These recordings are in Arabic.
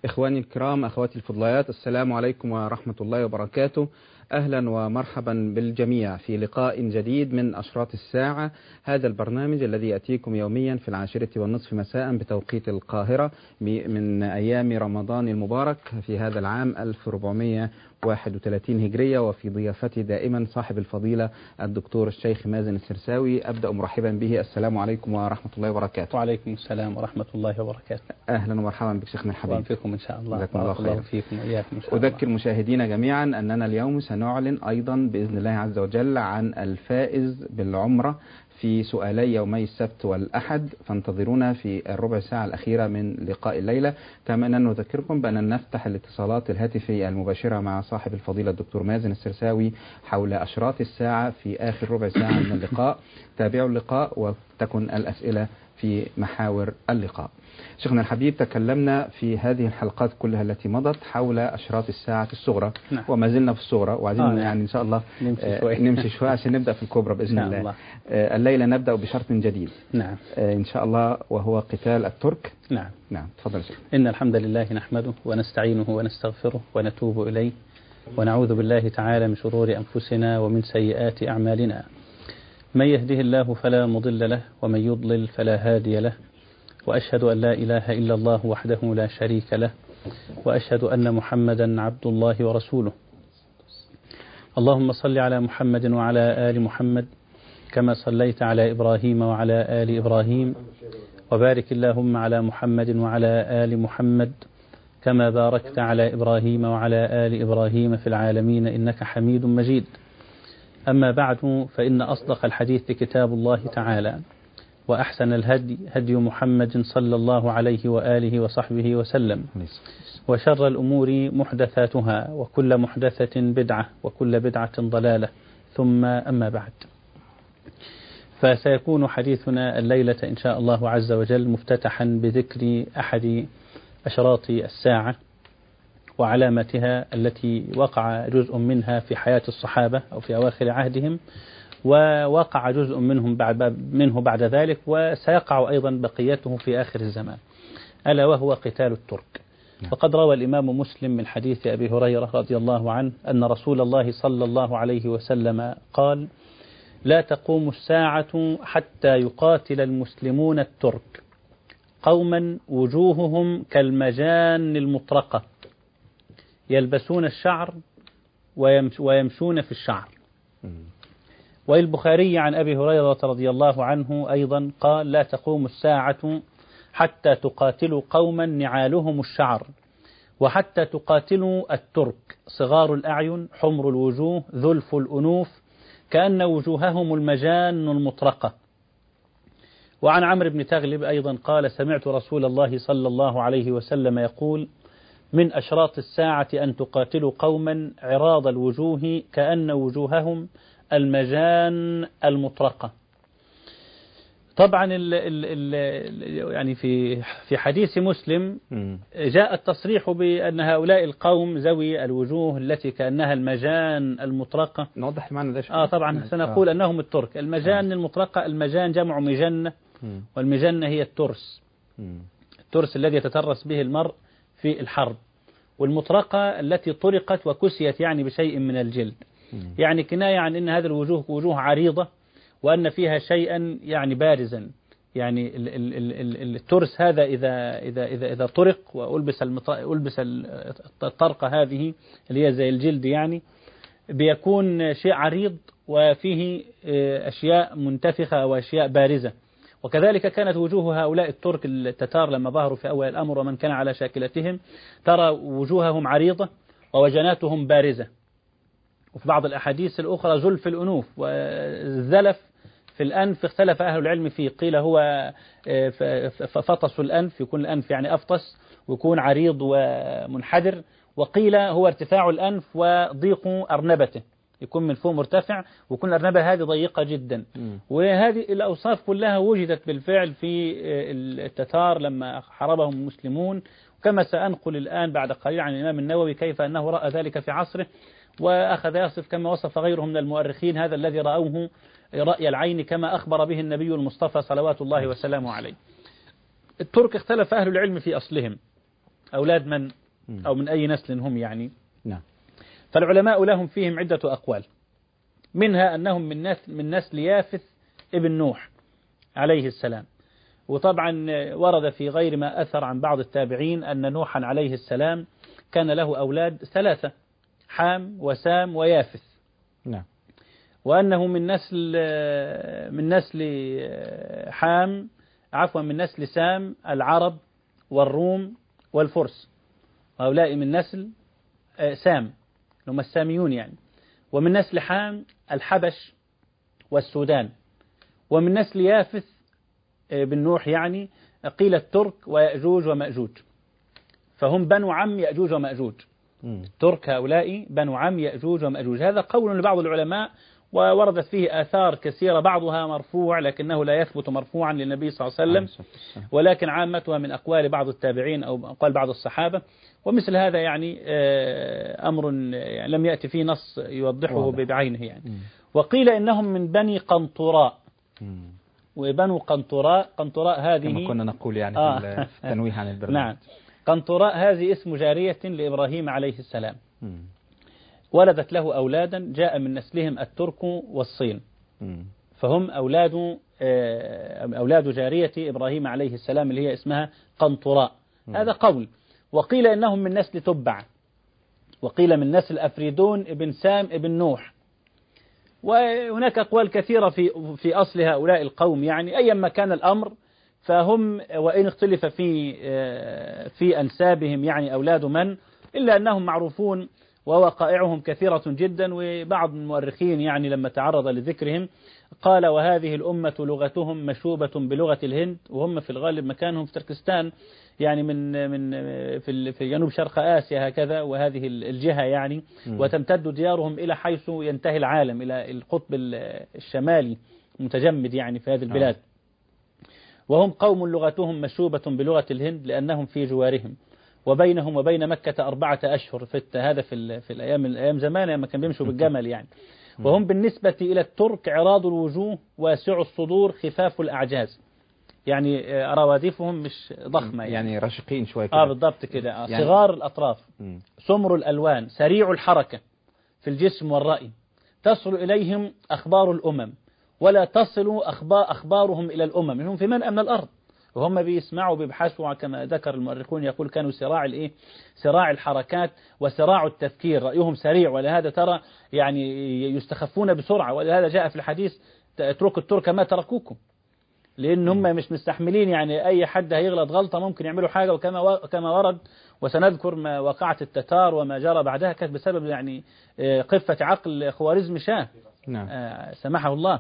إخواني الكرام، أخواتي الفضليات، السلام عليكم ورحمة الله وبركاته. أهلا ومرحبا بالجميع في لقاء جديد من أشراط الساعة، هذا البرنامج الذي يأتيكم يوميا في 10:30 مساء بتوقيت القاهرة من أيام رمضان المبارك في هذا العام 1431 هجرية، وفي ضيافتي دائما صاحب الفضيلة الدكتور الشيخ مازن السرساوي. أبدأ مرحبا به. السلام عليكم ورحمة الله وبركاته. وعليكم السلام ورحمة الله وبركاته. أهلا ومرحبا بك شيخنا الحبيب. وفيكم إن شاء الله. جزاكم الله خير. الله فيكم وإياكم إن شاء الله. أذكر مشاهدينا جميعا أننا اليوم سنعلن أيضا بإذن الله عز وجل عن الفائز بالعمرة في سؤالي يومي السبت والأحد، فانتظرونا في الربع ساعة الأخيرة من لقاء الليلة. كما أننا نذكركم بأن نفتح الاتصالات الهاتفية المباشرة مع صاحب الفضيلة الدكتور مازن السرساوي حول أشراط الساعة في آخر ربع ساعة من اللقاء. تابعوا اللقاء وتكن الأسئلة في محاور اللقاء. شيخنا الحبيب، تكلمنا في هذه الحلقات كلها التي مضت حول أشراط الساعة الصغرى. نعم. وما زلنا في الصغرى، وعايزين يعني إن شاء الله نمشي شوي عشان نبدأ في الكبرى بإذن الله. الليلة نبدأ بشرط جديد. نعم. إن شاء الله، وهو قتال الترك. نعم. نعم، تفضل شيخ. إن الحمد لله نحمده ونستعينه ونستغفره ونتوب إليه، ونعوذ بالله تعالى من شرور أنفسنا ومن سيئات أعمالنا. من يهده الله فلا مضل له، ومن يضلل فلا هادي له، وأشهد أن لا إله إلا الله وحده لا شريك له، وأشهد أن محمدا عبد الله ورسوله. اللهم صل على محمد وعلى آل محمد كما صليت على إبراهيم وعلى آل إبراهيم، وبارك اللهم على محمد وعلى آل محمد كما باركت على إبراهيم وعلى آل إبراهيم في العالمين إنك حميد مجيد. أما بعد، فإن أصدق الحديث كتاب الله تعالى، وأحسن الهدي هدي محمد صلى الله عليه وآله وصحبه وسلم، وشر الأمور محدثاتها، وكل محدثة بدعة، وكل بدعة ضلالة، ثم أما بعد. فسيكون حديثنا الليلة إن شاء الله عز وجل مفتتحا بذكر أحد أشراط الساعة وعلامتها التي وقع جزء منها في حياة الصحابة أو في أواخر عهدهم، ووقع جزء منه بعد ذلك، وسيقع أيضا بقيته في آخر الزمان، ألا وهو قتال الترك. وقد روى الإمام مسلم من حديث أبي هريرة رضي الله عنه أن رسول الله صلى الله عليه وسلم قال: لا تقوم الساعة حتى يقاتل المسلمون الترك قوما وجوههم كالمجان المطرقة، يلبسون الشعر ويمشون في الشعر. والبخاري عن أبي هريرة رضي الله عنه أيضا قال: لا تقوم الساعة حتى تقاتلوا قوما نعالهم الشعر، وحتى تقاتلوا الترك صغار الأعين حمر الوجوه ذلف الأنوف كأن وجوههم المجان المطرقة. وعن عمرو بن تغلب أيضا قال: سمعت رسول الله صلى الله عليه وسلم يقول: من أشراط الساعة أن تقاتلوا قوما عراض الوجوه كأن وجوههم المجان المطرقة. طبعا يعني في حديث مسلم جاء التصريح بأن هؤلاء القوم ذوي الوجوه التي كأنها المجان المطرقة. نوضح المعنى ده. طبعا سنقول أنهم الترك. المجان المطرقة، المجان جمع مجنة، والمجنة هي الترس، الترس الذي يتترس به المرء في الحرب، والمطرقة التي طرقت وكسيت يعني بشيء من الجلد، يعني كناية عن أن هذه الوجوه وجوه عريضة، وأن فيها شيئا يعني بارزا. يعني الترس هذا إذا طرق وألبس الطرقة هذه اللي هي زي الجلد، يعني بيكون شيء عريض وفيه أشياء منتفخة وأشياء بارزة. وكذلك كانت وجوه هؤلاء الترك التتار لما ظهروا في أول الأمر ومن كان على شاكلتهم، ترى وجوههم عريضة ووجناتهم بارزة. وفي بعض الأحاديث الأخرى زلف الأنوف والزلف في الأنف اختلف أهل العلم فيه، قيل هو فطس الأنف، يكون الأنف يعني أفطس ويكون عريض ومنحدر، وقيل هو ارتفاع الأنف وضيق أرنبته، يكون من فوق مرتفع ويكون الأرنبة هذه ضيقة جدا. وهذه الأوصاف كلها وجدت بالفعل في التتار لما حاربهم المسلمون، كما سأنقل الآن بعد قليل عن الإمام النووي كيف أنه رأى ذلك في عصره، وأخذ يصف كما وصف غيره من المؤرخين هذا الذي رأوه رأي العين كما أخبر به النبي المصطفى صلوات الله وسلامه عليه. الترك اختلف أهل العلم في أصلهم، أولاد من أو من أي نسل هم يعني. نعم. فالعلماء لهم فيهم عدة أقوال، منها أنهم من نسل يافث ابن نوح عليه السلام. وطبعا ورد في غير ما أثر عن بعض التابعين أن نوحا عليه السلام كان له أولاد 3، حام وسام ويافث. نعم. وأنه من نسل حام، عفوا من نسل سام العرب والروم والفرس، هؤلاء من نسل سام هم الساميون يعني. ومن نسل حام الحبش والسودان. ومن نسل يافث بن نوح يعني قيل الترك ويأجوج ومأجوج، فهم بنو عم يأجوج ومأجوج. ترك هؤلاء بنو عم يأجوج ومأجوج. هذا قول لبعض العلماء، ووردت فيه آثار كثيرة بعضها مرفوع لكنه لا يثبت مرفوعا للنبي صلى الله عليه وسلم، ولكن عامتها من أقوال بعض التابعين أو أقوال بعض الصحابة. ومثل هذا يعني أمر يعني لم يأتي فيه نص يوضحه بعينه يعني. وقيل إنهم من بني قنطراء. وبنو قنطراء هذه كما كنا نقول يعني في التنويه عن البرنامج. نعم. قنطراء هذه اسم جارية لإبراهيم عليه السلام، ولدت له أولادا جاء من نسلهم الترك والصين، فهم أولاد جارية إبراهيم عليه السلام اللي هي اسمها قنطراء. هذا قول. وقيل إنهم من نسل تبع، وقيل من نسل أفريدون ابن سام ابن نوح. وهناك أقوال كثيرة في أصل هؤلاء القوم يعني. أيما كان الأمر فهم وإن اختلف في أنسابهم يعني أولاد من، إلا أنهم معروفون ووقائعهم كثيرة جدا. وبعض المؤرخين يعني لما تعرض لذكرهم قال وهذه الأمة لغتهم مشوبة بلغة الهند، وهم في الغالب مكانهم في تركستان يعني من في جنوب شرق آسيا هكذا، وهذه الجهة يعني. وتمتد ديارهم إلى حيث ينتهي العالم، إلى القطب الشمالي متجمد يعني في هذه البلاد. وهم قوم لغتهم مشوبة بلغة الهند لأنهم في جوارهم، وبينهم وبين مكة 4 أشهر. هذا في الأيام زمان لما كان بيمشوا بالجمل يعني. وهم بالنسبة إلى الترك عراض الوجوه واسع الصدور خفاف الأعجاز، يعني روادفهم مش ضخمة يعني رشقين شوية كده. بالضبط كده. يعني صغار الأطراف، سمر الألوان، سريع الحركة في الجسم والرأي، تصل إليهم أخبار الأمم ولا تصل أخبارهم إلى الأمم، هم في منأى من الأرض وهم بيسمعوا بيبحثوا. كما ذكر المؤرخون يقول كانوا سراع الحركات وسراع التفكير، رأيهم سريع، ولهذا ترى يعني يستخفون بسرعة. ولهذا جاء في الحديث اتركوا الترك ما تركوكم، لأن هم مش مستحملين يعني أي حد هيغلط غلطة ممكن يعملوا حاجة. وكما ورد وسنذكر ما وقعت التتار وما جرى بعدها كانت بسبب يعني قفة عقل خوارزم شاه. نعم. سمحه الله.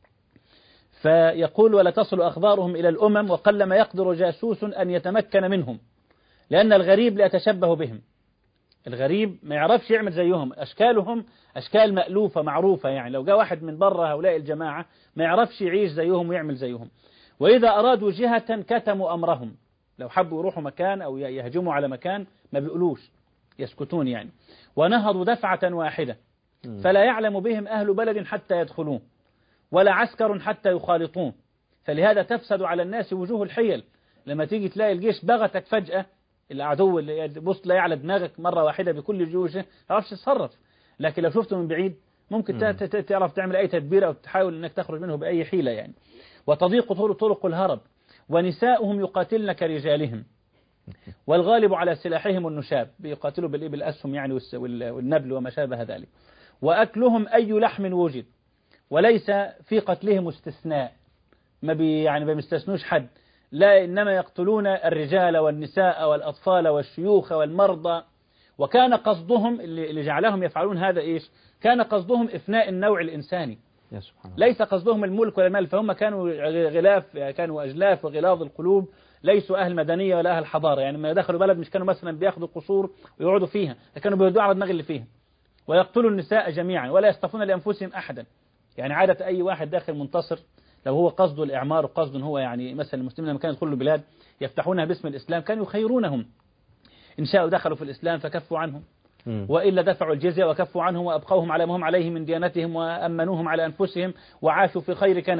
فيقول ولا تصل أخبارهم إلى الأمم، وقلما يقدر جاسوس أن يتمكن منهم، لأن الغريب لا يتشبه بهم. الغريب ما يعرفش يعمل زيهم، أشكالهم أشكال مألوفة معروفة يعني. لو جاء واحد من بره هؤلاء الجماعة ما يعرفش يعيش زيهم ويعمل زيهم. وإذا أرادوا جهة كتموا أمرهم، لو حبوا يروحوا مكان أو يهجموا على مكان ما بيقولوش، يسكتون يعني. ونهضوا دفعة واحدة، فلا يعلم بهم أهل بلد حتى يدخلون، ولا عسكر حتى يخالطون. فلهذا تفسد على الناس وجوه الحيل. لما تيجي تلاقي الجيش بغتك فجأة، العدو اللي بص لا على دماغك مرة واحدة بكل جيوشه ما تعرفش تتصرف. لكن لو شفته من بعيد ممكن تعرف تعمل أي تدبير أو تحاول أنك تخرج منه بأي حيلة يعني. وتضيق طرق الهرب، ونساؤهم يقاتلن كرجالهم، والغالب على سلاحهم النشاب، بيقاتلوا بالأسهم يعني والنبل وما شابه ذلك. وأكلهم أي لحم وجد، وليس في قتلهم استثناء، ما بيستثنوش حد، لا، إنما يقتلون الرجال والنساء والأطفال والشيوخ والمرضى. وكان قصدهم اللي جعلهم يفعلون هذا إيش؟ كان قصدهم إفناء النوع الإنساني، يا سبحان الله. ليس قصدهم الملك ولا المال، فهم كانوا أجلاف وغلاظ القلوب، ليسوا أهل مدنية ولا أهل حضارة يعني. لما دخلوا بلد مش كانوا مثلا بياخذوا قصور ويقعدوا فيها، كانوا بيهدوا على دماغ اللي فيها. ويقتلوا النساء جميعا ولا يصطفون لأنفسهم أحدا. يعني عادة أي واحد داخل منتصر لو هو قصده الإعمار وقصده هو يعني مثلا المسلمين لما كانوا يدخلوا البلاد يفتحونها باسم الإسلام كانوا يخيرونهم، إن شاءوا دخلوا في الإسلام فكفوا عنهم، وإلا دفعوا الجزية وكفوا عنهم وأبقوهم على ما هم عليه من ديانتهم وأمنوهم على أنفسهم وعاشوا في خير كنف.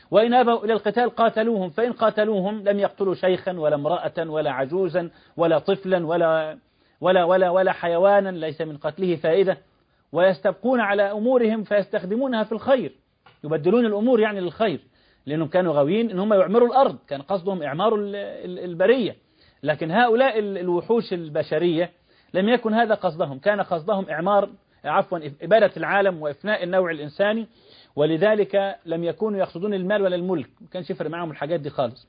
وإن أبوا إلى القتال قاتلوهم، فإن قاتلوهم لم يقتلوا شيخا ولا امرأة ولا عجوزا ولا طفلا ولا حيوانا ليس من قتله فائدة، ويستبقون على أمورهم فيستخدمونها في الخير، يبدلون الأمور يعني للخير، لأنهم كانوا غاويين إن هم يعمروا الأرض، كان قصدهم إعمار البرية. لكن هؤلاء الوحوش البشرية لم يكن هذا قصدهم، كان قصدهم إبادة العالم وإفناء النوع الإنساني، ولذلك لم يكونوا يقصدون المال ولا الملك، ما كانش يفرق معهم الحاجات دي خالص.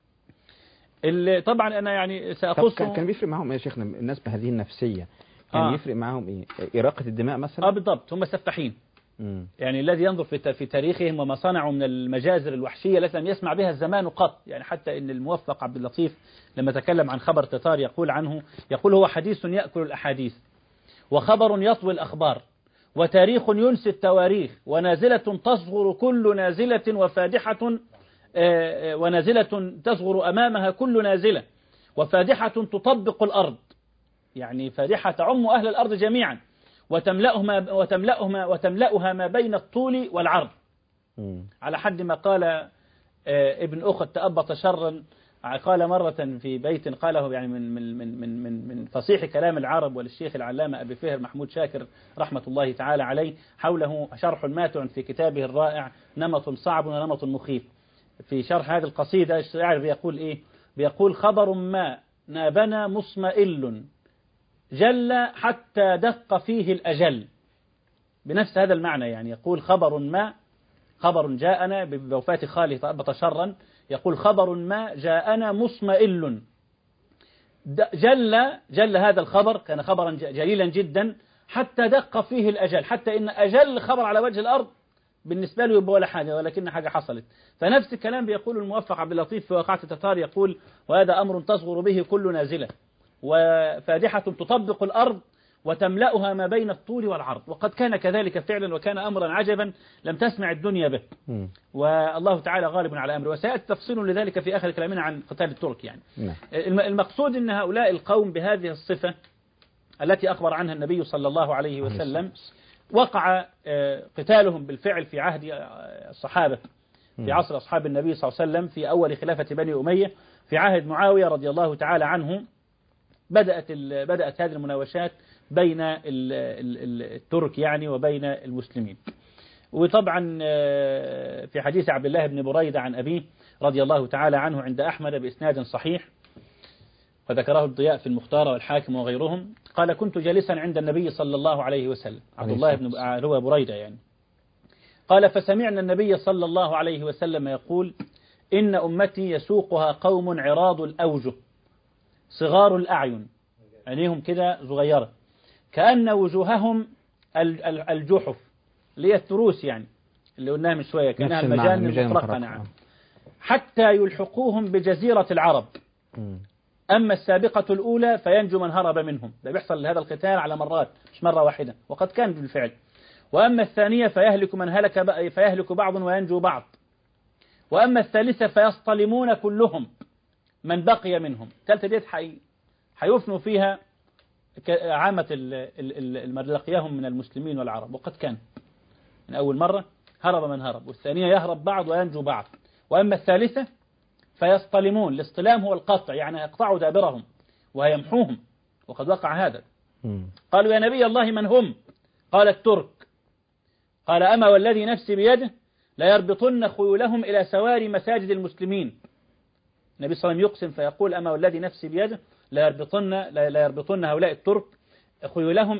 طبعا أنا يعني سأخص. كان بيفرق معهم إيه يا شيخنا الناس بهذه النفسية؟ كان يفرق معهم إيه؟ إراقة الدماء مثلا؟ بالضبط، هم سفاحين. يعني الذي ينظر في تاريخهم وما صنعوا من المجازر الوحشية التي لم يسمع بها الزمان قط. يعني حتى إن الموفق عبد اللطيف لما تكلم عن خبر تتار يقول هو حديث يأكل الأحاديث، وخبر يطوي الأخبار، وتاريخ ينسي التواريخ، ونازلة تصغر كل نازلة، وفادحة ونازلة تصغر أمامها كل نازلة، وفادحة تطبق الأرض، يعني فادحة تعم أهل الأرض جميعا، وتملأها ما بين الطول والعرض. على حد ما قال ابن أخت تأبط شرا، قال مرة في بيت قاله يعني من فصيح كلام العرب، وللشيخ العلامة أبي فهر محمود شاكر رحمة الله تعالى عليه، حوله شرح ماتع في كتابه الرائع نمط صعب ونمط مخيف. في شرح هذه القصيدة الشاعر بيقول إيه؟ بيقول خبر ما نابنا مصمئل جل حتى دق فيه الأجل، بنفس هذا المعنى. يعني يقول خبر جاءنا بوفاة خاله تأبط شرا، يقول خبر ما جاءنا مصمئل جل هذا الخبر، كان خبرا جليلا جدا، حتى دق فيه الأجل، حتى إن أجل خبر على وجه الأرض بالنسبة له يبقى ولا حاجة، ولكن حاجة حصلت. فنفس الكلام بيقول الموفق عبد اللطيف في واقعة تتار، يقول وهذا أمر تصغر به كل نازلة، وفادحة تطبق الأرض، وتملأها ما بين الطول والعرض. وقد كان كذلك فعلا، وكان أمرا عجبا لم تسمع الدنيا به، والله تعالى غالب على أمره. وسيأتي تفصيل لذلك في آخر كلامنا عن قتال الترك. يعني المقصود أن هؤلاء القوم بهذه الصفة التي أخبر عنها النبي صلى الله عليه وسلم وقع قتالهم بالفعل في عهد الصحابة، في عصر أصحاب النبي صلى الله عليه وسلم، في أول خلافة بني أمية، في عهد معاوية رضي الله تعالى عنه بدأت هذه المناوشات بين الترك يعني وبين المسلمين. وطبعا في حديث عبد الله بن بريدة عن أبيه رضي الله تعالى عنه عند أحمد بإسناد صحيح، وذكره الضياء في المختار والحاكم وغيرهم، قال كنت جالسا عند النبي صلى الله عليه وسلم، عبد الله بن هو بريدة يعني، قال فسمعنا النبي صلى الله عليه وسلم يقول إن أمتي يسوقها قوم عراض الأوجه صغار الأعين، عينيهم كده صغيرة، كأن وجوههم الجحف اللي هي التروس، يعني اللي قلناها من شوية، كأنها المجان المفرقة. نعم. حتى يلحقوهم بجزيرة العرب، أما السابقة الأولى فينجو من هرب منهم. ده بيحصل هذا القتال على مرات مش مرة واحدة، وقد كان بالفعل. وأما الثانية فيهلك بعض وينجو بعض. وأما الثالثة فيصطلمون كلهم من بقي منهم. الثالثة ديت حيفنوا فيها عامة لقياهم من المسلمين والعرب، وقد كان من أول مرة هرب من هرب، والثانية يهرب بعض وينجو بعض. وأما الثالثة فيصطلمون، الاصطلام هو القطع، يعني يقطعوا دابرهم ويمحوهم، وقد وقع هذا. قالوا يا نبي الله من هم؟ قال الترك. قال أما والذي نفسي بيده لا يربطن خيولهم إلى سواري مساجد المسلمين. النبي صلى الله عليه وسلم يقسم فيقول أما والذي نفسي بيده لا يربطن هؤلاء الترك خيولهم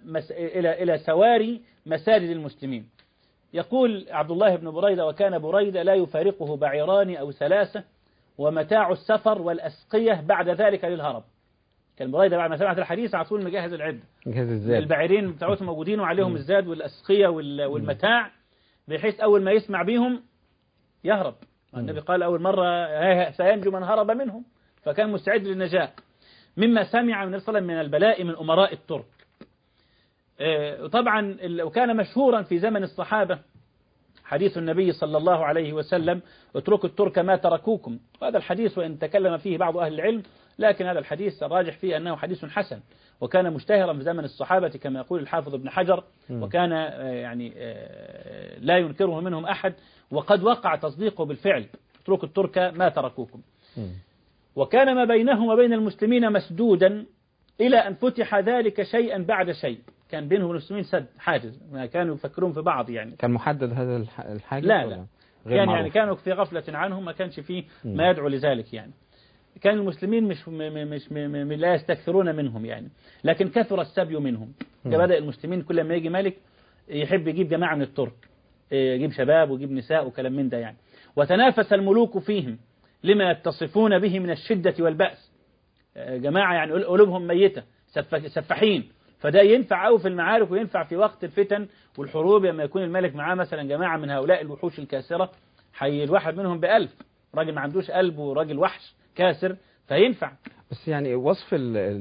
إلى سواري مساجد المسلمين. يقول عبد الله بن بريدة وكان بريدة لا يفارقه بعيران أو ثلاثة ومتاع السفر والأسقية بعد ذلك للهرب. كان بريدة بعد ما سمعت الحديث على طول مجهز العدة، البعيرين بتاعتهم موجودين وعليهم الزاد والأسقية والمتاع، بحيث أول ما يسمع بيهم يهرب. النبي قال أول مرة سينجو من هرب منهم، فكان مستعد للنجاة مما سمع من الصلاة من البلاء من أمراء الترك. وطبعا وكان مشهورا في زمن الصحابة حديث النبي صلى الله عليه وسلم اتركوا الترك ما تركوكم. وهذا الحديث وإن تكلم فيه بعض أهل العلم، لكن هذا الحديث الراجح فيه أنه حديث حسن، وكان مشتهرا في زمن الصحابة كما يقول الحافظ ابن حجر، وكان يعني لا ينكره منهم أحد، وقد وقع تصديقه بالفعل، اتركوا الترك ما تركوكم. وكان ما بينهم وبين المسلمين مسدودا إلى أن فتح ذلك شيئا بعد شيء. كان بينهم المسلمين سد حاجز، ما كانوا يفكرون في بعض يعني. كان محدد هذا الحاجز؟ لا غير يعني كانوا في غفلة عنهم، ما كانش فيه ما يدعو لذلك يعني. كان المسلمين مش لا يستكثرون منهم يعني، لكن كثر السبي منهم. بدأ المسلمين كل ما يجي ملك يحب يجيب جماعة من الترك، يجيب شباب ويجيب نساء وكلام من ده يعني. وتنافس الملوك فيهم لما يتصفون به من الشدة والبأس. جماعة يعني قلوبهم ميتة، سفاحين، فده ينفع أو في المعارك وينفع في وقت الفتن والحروب، لما يكون الملك معاه مثلا جماعة من هؤلاء الوحوش الكاسرة، حي الواحد منهم ب1000 راجل ما عندوش قلب وراجل وحش كاسر، فينفع. بس يعني وصف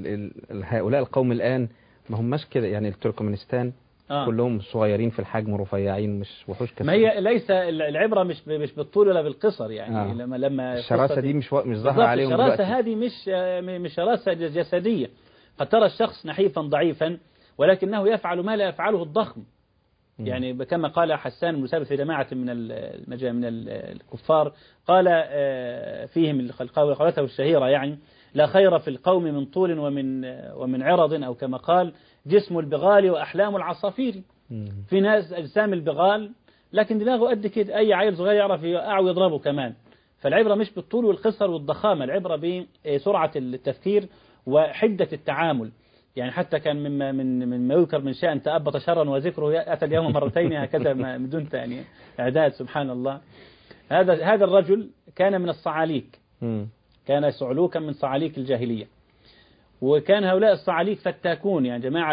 هؤلاء القوم الآن ما هماش كده يعني. التركمانستان كلهم صغيرين في الحجم، رفيعين، مش وحوش كاسرة. ما هي ليس العبرة مش بالطول ولا بالقصر يعني. لما الشراسة دي مش ظاهرة عليهم دلوقتي. الشراسة هذه مش شراسة جسدية. قد ترى الشخص نحيفا ضعيفا ولكنه يفعل ما لا يفعله الضخم يعني. كما قال حسان بن ثابت في جماعة من الكفار، قال فيهم قولته الشهيرة يعني: لا خير في القوم من طول ومن عرض، أو كما قال: جسم البغال وأحلام العصافير. في ناس أجسام البغال لكن دماغه قد كده، أي عيل صغير يعرف يوقعه ويضربه كمان. فالعبرة مش بالطول والقصر والضخامة، العبرة بسرعة التفكير وحدة التعامل يعني. حتى كان مما يذكر من شأن تأبط شرا وذكره أتى اليوم مرتين هكذا من دون يعني إعداد. سبحان الله. هذا الرجل كان من الصعاليك، كان صعلوكا من صعاليك الجاهلية. وكان هؤلاء الصعاليك فتاكون يعني، جماعة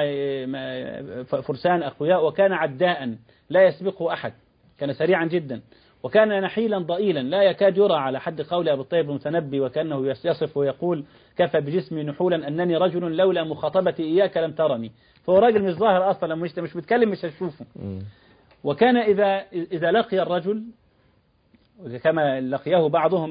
فرسان أقوياء، وكان عداء لا يسبقه أحد، كان سريعا جدا، وكان نحيلا ضئيلا لا يكاد يرى، على حد قول أبو الطيب المتنبي، وكأنه يصف ويقول: كفى بجسمي نحولا أنني رجل لولا مخاطبتي إياك لم ترني. فهو راجل مش ظاهر أصلا، لما مش بيتكلم مش هتشوفه. وكان إذا لقي الرجل كما لقيه بعضهم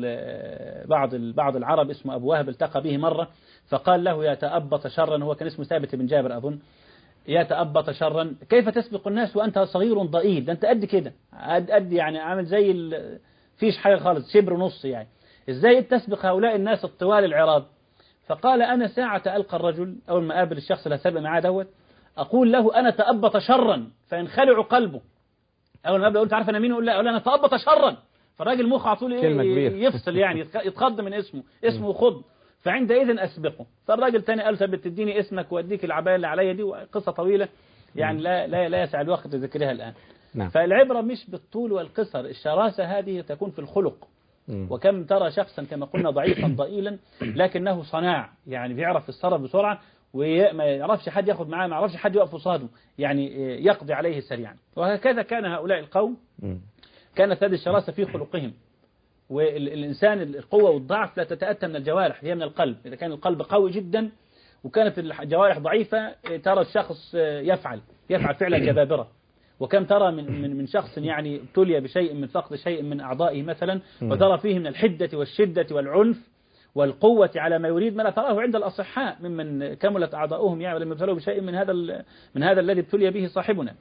بعض العرب اسمه أبو وهب، التقى به مرة فقال له: يا تأبط شرا، هو كان اسمه ثابت بن جابر أظن، يا تأبط شرا، كيف تسبق الناس وأنت صغير ضئيل؟ ده أنت قد كده، قد يعني عامل زي فيش حاجة خالص، شبر ونص يعني، إزاي تسبق هؤلاء الناس الطوال العراض؟ فقال: أنا ساعة ألقى الرجل، أول ما قابل الشخص اللي هسبق معاه دوت، أقول له: أنا تأبط شرا، فينخلع قلبه. أول ما قابل قلت: عارف أنا مين؟ أقول لا، أنا تأبط شرا، فالراجل مخ على طول يفصل يعني، يتخض من اسمه خض، فعندئذ أسبقه. فالراجل تاني قال: طب تديني اسمك وأديك العباية اللي عليا دي، وقصة طويلة يعني لا يسع الوقت لذكرها الآن. فالعبرة مش بالطول والقصر، الشراسة هذه تكون في الخلق. وكم ترى شخصا كما قلنا ضعيفا ضئيلا لكنه صناع يعني، بيعرف يتصرف بسرعة، وما يعرفش حد ياخد معاه، ما يعرفش حد يقف قصاده يعني، يقضي عليه سريعا. وهكذا كان هؤلاء القوم، كانت هذه الشراسة في خلقهم. والإنسان القوة والضعف لا تتأتى من الجوارح، هي من القلب. إذا كان القلب قوي جدا وكانت الجوارح ضعيفة، ترى الشخص يفعل فعلا جبابرة. وكم ترى من شخص يعني ابتلي بشيء من فقد شيء من أعضائه مثلا، وترى فيه من الحدة والشدة والعنف والقوة على ما يريد ما لا تراه عند الأصحاء ممن كملت أعضاؤهم يعني، ولم يبتلوا بشيء من هذا الذي ابتلي به صاحبنا.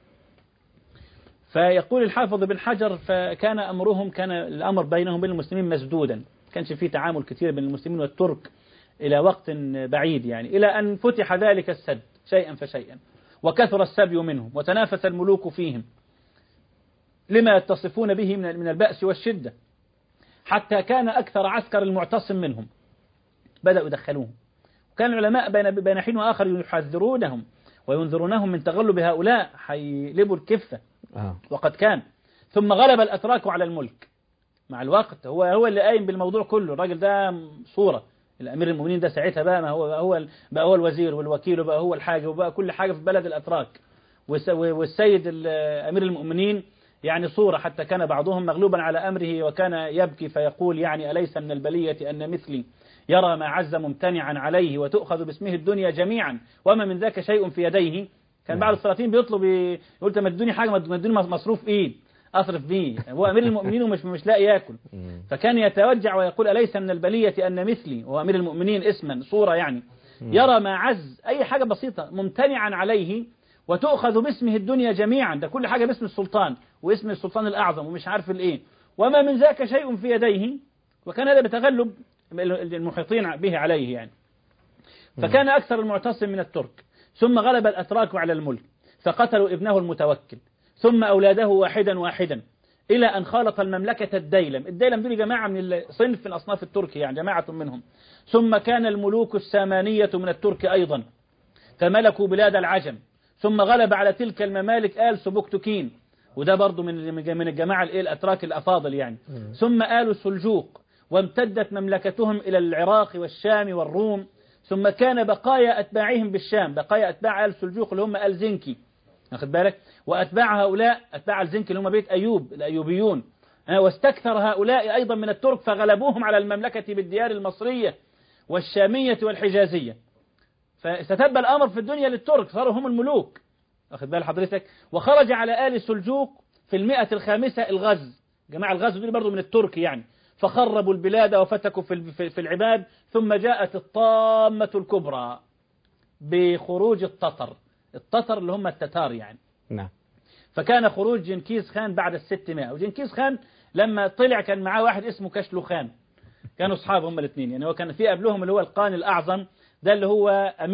فيقول الحافظ بن حجر: فكان كان الأمر بينهم وبين المسلمين مسدودا، كانش فيه تعامل كثير بين المسلمين والترك إلى وقت بعيد يعني، إلى أن فتح ذلك السد شيئا فشيئا، وكثر السبي منهم، وتنافس الملوك فيهم لما يتصفون به من البأس والشدة، حتى كان أكثر عسكر المعتصم منهم بدأوا يدخلوهم. وكان العلماء بين حين وآخر يحذرونهم وينذرونهم من تغلب هؤلاء، حيلبوا الكفة. وقد كان. ثم غلب الأتراك على الملك مع الوقت، هو اللي قايم بالموضوع كله. الراجل ده صورة، الأمير المؤمنين ده ساعتها بقى ما هو الوزير والوكيل، وبقى هو الحاجة، وبقى كل حاجة في بلد الأتراك. والسيد أمير المؤمنين يعني صورة، حتى كان بعضهم مغلوبا على أمره وكان يبكي فيقول يعني: أليس من البلية أن مثلي يرى ما عز ممتنعا عليه وتؤخذ باسمه الدنيا جميعا وما من ذاك شيء في يديه. كان بعض السلاطين بيطلب، يقول: ما تدوني حاجة، ما تدوني مصروف إيد، أصرف به، هو أمير المؤمنين ومش لاقي يأكل. فكان يتوجع ويقول أليس من البلية أن مثلي، وهو أمير المؤمنين اسما صورة يعني، يرى ما عز أي حاجة بسيطة ممتنعا عليه وتؤخذ باسمه الدنيا جميعا، ده كل حاجة باسم السلطان واسم السلطان الأعظم ومش عارف الإيه، وما من ذاك شيء في يديه. وكان هذا بتغلب المحيطين به عليه يعني. فكان أكثر المعتصم من الترك، ثم غلب الأتراك على الملك فقتلوا ابنه المتوكل، ثم أولاده واحدا واحدا، إلى أن خالط المملكة الديلم. الديلم دول جماعة من صنف من أصناف الترك يعني، جماعة منهم. ثم كان الملوك السامانية من الترك أيضا فملكوا بلاد العجم، ثم غلب على تلك الممالك آل سبكتكين، وده برضو من الجماعة الأتراك الأفاضل يعني. ثم آل سلجوق، وامتدت مملكتهم إلى العراق والشام والروم. ثم كان بقايا أتباعهم بالشام، بقايا أتباع آل سلجوق اللي هم آل زنكي، واخد بالك، وأتباع هؤلاء أتباع الزنكي اللي هم بيت أيوب الأيوبيون. واستكثر هؤلاء أيضا من الترك فغلبوهم على المملكة بالديار المصرية والشامية والحجازية. فاستتب الأمر في الدنيا للترك، صاروا هم الملوك، واخد بال حضرتك. وخرج على آل سلجوق في 105 الغز، جماعة الغز دول برضو من الترك يعني، فخربوا البلاد وفتكوا في العباد. ثم جاءت الطامة الكبرى بخروج التتر اللي هم التتار يعني. نعم. فكان خروج جنكيز خان بعد 600. وجنكيز خان لما طلع كان معاه واحد اسمه كشلو خان، كانوا أصحاب هم الاثنين يعني. هو كان في قبلهم اللي هو القان الأعظم، ده اللي هو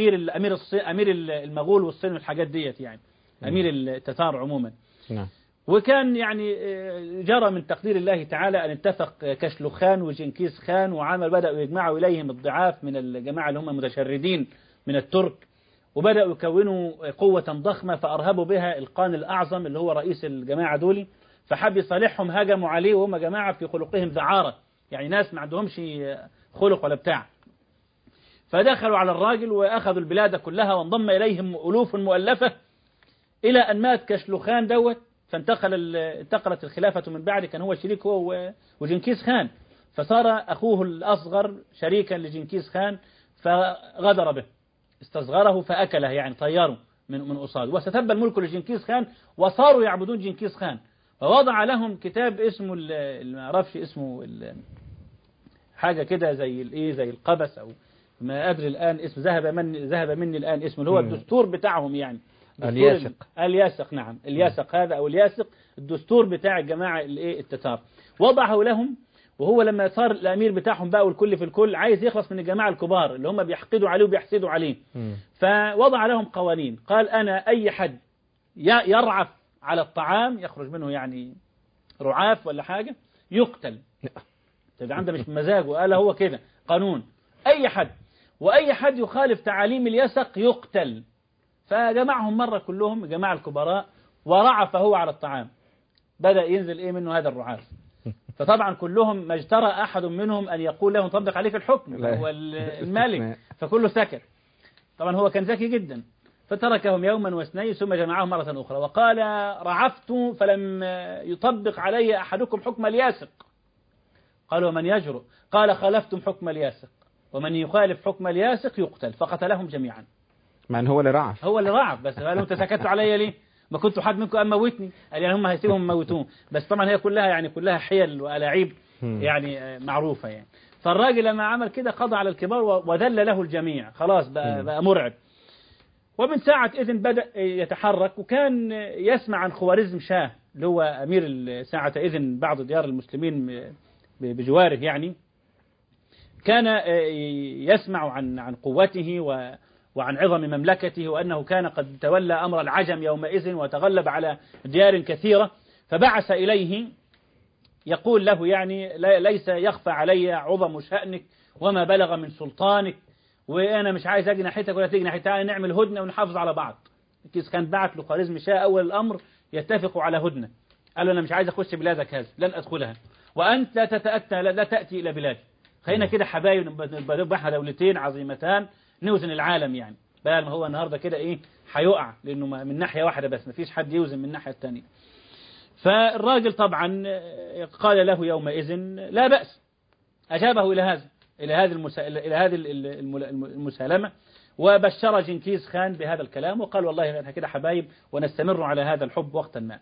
أمير المغول والصين والحاجات ديت يعني، أمير التتار عموما. نعم. وكان يعني جرى من تقدير الله تعالى أن اتفق كشلو خان وجنكيز خان بدأوا يجمعوا إليهم الضعاف من الجماعة اللي هم متشردين من الترك، وبدأوا يكونوا قوة ضخمة فأرهبوا بها القان الأعظم اللي هو رئيس الجماعة دول. فحب يصالحهم، هاجموا عليه وهم جماعة في خلقهم ذعارة يعني، ناس ما عندهمش خلق ولا بتاع. فدخلوا على الراجل وأخذوا البلاد كلها، وانضم إليهم ألوف مؤلفة، إلى أن مات كشلو خان دوت. انتقلت الخلافة من بعد، كان هو شريك هو وجنكيز خان، فصار أخوه الأصغر شريكا لجنكيز خان فغدر به، استصغره فأكله يعني، طيره من قصاده، وستب الملك لجنكيز خان وصاروا يعبدون جنكيز خان. فوضع لهم كتاب اسمه ما اعرفش اسمه حاجة كده زي القبس أو ما أدري الآن اسم، ذهب مني الآن اسمه، اللي هو الدستور بتاعهم يعني، الياسق. نعم، الياسق هذا أو الياسق، الدستور بتاع الجماعة التتار. وضعه لهم، وهو لما صار الأمير بتاعهم بقى والكل في الكل عايز يخلص من الجماعة الكبار اللي هم بيحقدوا عليه وبيحسدوا عليه. فوضع لهم قوانين، قال أنا أي حد يرعف على الطعام يخرج منه يعني رعاف ولا حاجة يقتل. ده عنده مش مزاجه، قال هو كده قانون، أي حد، وأي حد يخالف تعاليم اليسق يقتل. فجمعهم مرة كلهم الجماعة الكبراء ورعف هو على الطعام، بدأ ينزل منه هذا الرعاف. فطبعا كلهم ما اجترى أحد منهم أن يقول له نطبق عليك الحكم، هو الملك، فكله سكت. طبعا هو كان ذكي جدا، فتركهم يوما واثنين ثم جمعهم مرة أخرى وقال رعفت فلم يطبق علي أحدكم حكم الياسق. قالوا ومن يجرؤ؟ قال خالفتم حكم الياسق، ومن يخالف حكم الياسق يقتل. فقتلهم جميعا. من هو اللي رعف؟ هو اللي رعف. بس قالوا انت سكتوا علي ليه؟ ما كنتوا حد منكم أن موتني. قال يعني هم هيسيبهم موتوهم. بس طبعا هي كلها حيل وألاعيب يعني معروفة يعني. فالراجل لما عمل كده قضى على الكبار وذل له الجميع، خلاص بقى مرعب. ومن ساعة إذن بدأ يتحرك، وكان يسمع عن خوارزم شاه اللي هو أمير ساعة إذن بعض ديار المسلمين بجواره يعني. كان يسمع عن قوته وعن عظم مملكته، وأنه كان قد تولى أمر العجم يومئذ وتغلب على ديار كثيرة. فبعث إليه يقول له يعني ليس يخفى علي عظم شأنك وما بلغ من سلطانك، وأنا مش عايز أجي ناحيتك ولا تيجي ناحيتي، تعالى نعمل هدنة ونحافظ على بعض. كان بعت لخوارزم شاه أول الأمر يتفقوا على هدنة. قال له أنا مش عايز أخش بلادك هذه، لن أدخلها، وأنت لا تأتي إلى بلادي. خلينا كده حبايب، نبقى دولتين عظيمتان نوزن العالم يعني، بدل ما هو النهاردة كده هيقع، لأنه من ناحية واحدة بس، مفيش حد يوزن من الناحية الثانية. فالراجل طبعا قال له يومئذ لا بأس، أجابه إلى هذه المسالمة، وبشر جنكيز خان بهذا الكلام، وقال والله احنا كده حبايب ونستمر على هذا الحب وقتا ما.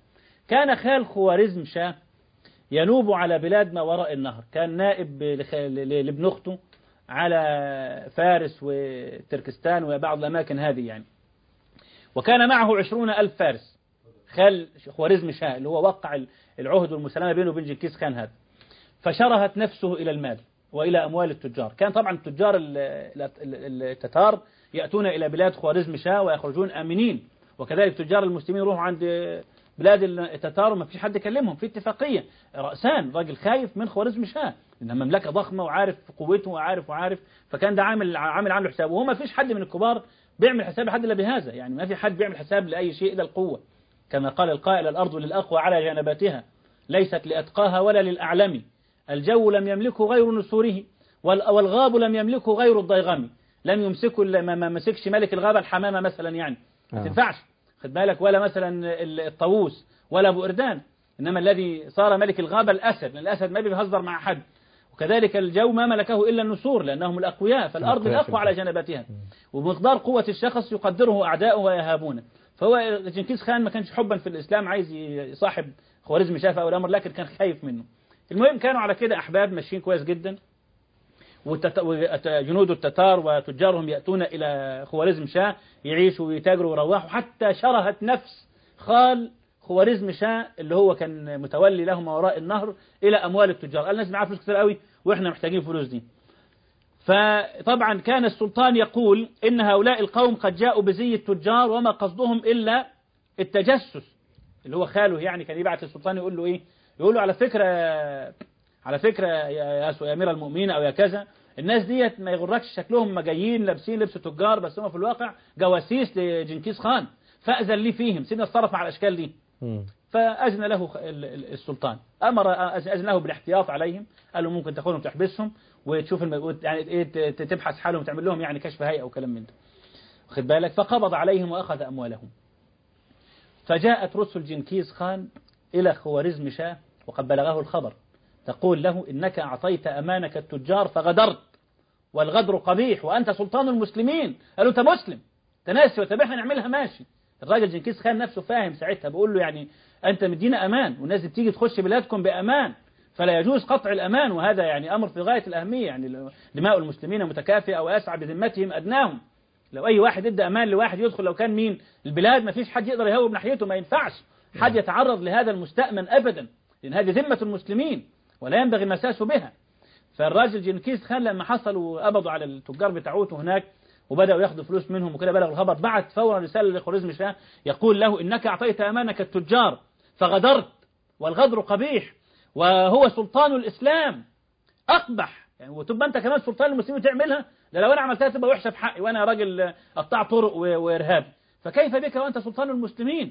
كان خال خوارزم شاه ينوب على بلاد ما وراء النهر، كان نائب لابن أخته على فارس وتركستان وبعض الأماكن هذه يعني، وكان معه 20,000 فارس. خال خوارزم شاه اللي هو وقع العهد والمسالمة بينه وبين جنكيز خان هذا، فشرهت نفسه إلى المال وإلى أموال التجار. كان طبعا التجار التتار يأتون إلى بلاد خوارزم شاه ويخرجون آمنين، وكذلك تجار المسلمين يروحوا عند بلاد التتار وما فيش حد يكلمهم، في اتفاقية رأسان، راجل خايف من خوارزم شاه إنها مملكة ضخمة وعارف قوته وعارف، فكان ده عامل عنه حساب، وهو ما فيش حد من الكبار بيعمل حساب لحد إلا بهذا، يعني ما في حد بيعمل حساب لأي شيء إلا القوة، كما قال القائل: الأرض للأقوى على جنباتها ليست لأتقاها ولا للأعلم، الجو لم يملكه غير نسوره والغاب لم يملكه غير الضيغم. لم يمسكه ما مسكش ملك الغابة الحمامة مثلا، يعني ما تنفعش، خد بالك، ولا مثلا الطاووس ولا أبو إردان، إنما الذي صار ملك الغابة الأسد، الأسد ما بيهزر مع حد. وكذلك الجو ما ملكه إلا النسور لأنهم الأقوياء، فالأرض الأقوى على جنباتها، وبمقدار قوة الشخص يقدره أعداؤه ويهابونه. فهو جنكيز خان ما كانش حبا في الإسلام عايز يصاحب خوارزم شاه أو الأمر، لكن كان خايف منه. المهم كانوا على كده أحباب ماشيين كويس جدا، وجنود التتار وتجارهم يأتون إلى خوارزم شاه يعيشوا ويتاجروا ويروحوا، حتى شرهت نفس خال خوارزم شاه اللي هو كان متولي له ما وراء النهر إلى أموال التجار. قال: الناس معاها فلوس كتير قوي وإحنا محتاجين فلوس دي. فطبعا كان السلطان يقول إن هؤلاء القوم قد جاءوا بزي التجار وما قصدهم إلا التجسس، اللي هو خاله يعني كان يبعث للسلطان يقول له إيه؟ يقول له على فكرة يا أمير المؤمنين أو يا كذا، الناس ديت ما يغركش شكلهم، ما جايين لابسين لبس تجار بس هم في الواقع جواسيس لجنكيز خان، فأذن لي فيهم، سيدنا اتصرف مع الأشكال دي. فأذن له السلطان، أذن له بالاحتياط عليهم، قال له ممكن تاخذهم تحبسهم وتشوف يعني إيه، تبحث حالهم وتعمل لهم يعني كشف هيئة وكلام من ده، واخد بالك. فقبض عليهم وأخذ أموالهم. فجاءت رسل جنكيز خان إلى خوارزم شاه وقد بلغه الخبر، تقول له: إنك أعطيت أمانك التجار فغدرت، والغدر قبيح وأنت سلطان المسلمين. قالوا: أنت مسلم، تناسي وتبعها نعملها ماشي. الراجل جنكيز خان نفسه فاهم ساعتها، بقول له يعني أنت مدينا أمان والناس دي بتيجي تخش بلادكم بأمان، فلا يجوز قطع الأمان، وهذا يعني أمر في غاية الأهمية، يعني دماء المسلمين متكافئة وأسعى بذمتهم أدناهم. لو أي واحد ادى أمان لواحد يدخل، لو كان مين البلاد، ما فيش حد يقدر يهوب ناحيته، ما ينفعش حد يتعرض لهذا المستأمن أبدا، لأن هذه ذمة المسلمين ولا ينبغي المساس بها. فالراجل جنكيز خان لما حصلوا وقبضوا على التجار بتاعوته هناك وبدأوا ياخذوا فلوس منهم وكده، بلغ الخبر، بعت فورا رسالة لخوارزم شاه يقول له: إنك أعطيت أمانك التجار فغدرت، والغدر قبيح وهو سلطان الإسلام أقبح، يعني وتبقى أنت كمان سلطان المسلمين تعملها؟ لا، لو أنا عملتها تبقى وحشة في حقي وأنا راجل قطاع طرق وإرهابي، فكيف بك وأنت سلطان المسلمين؟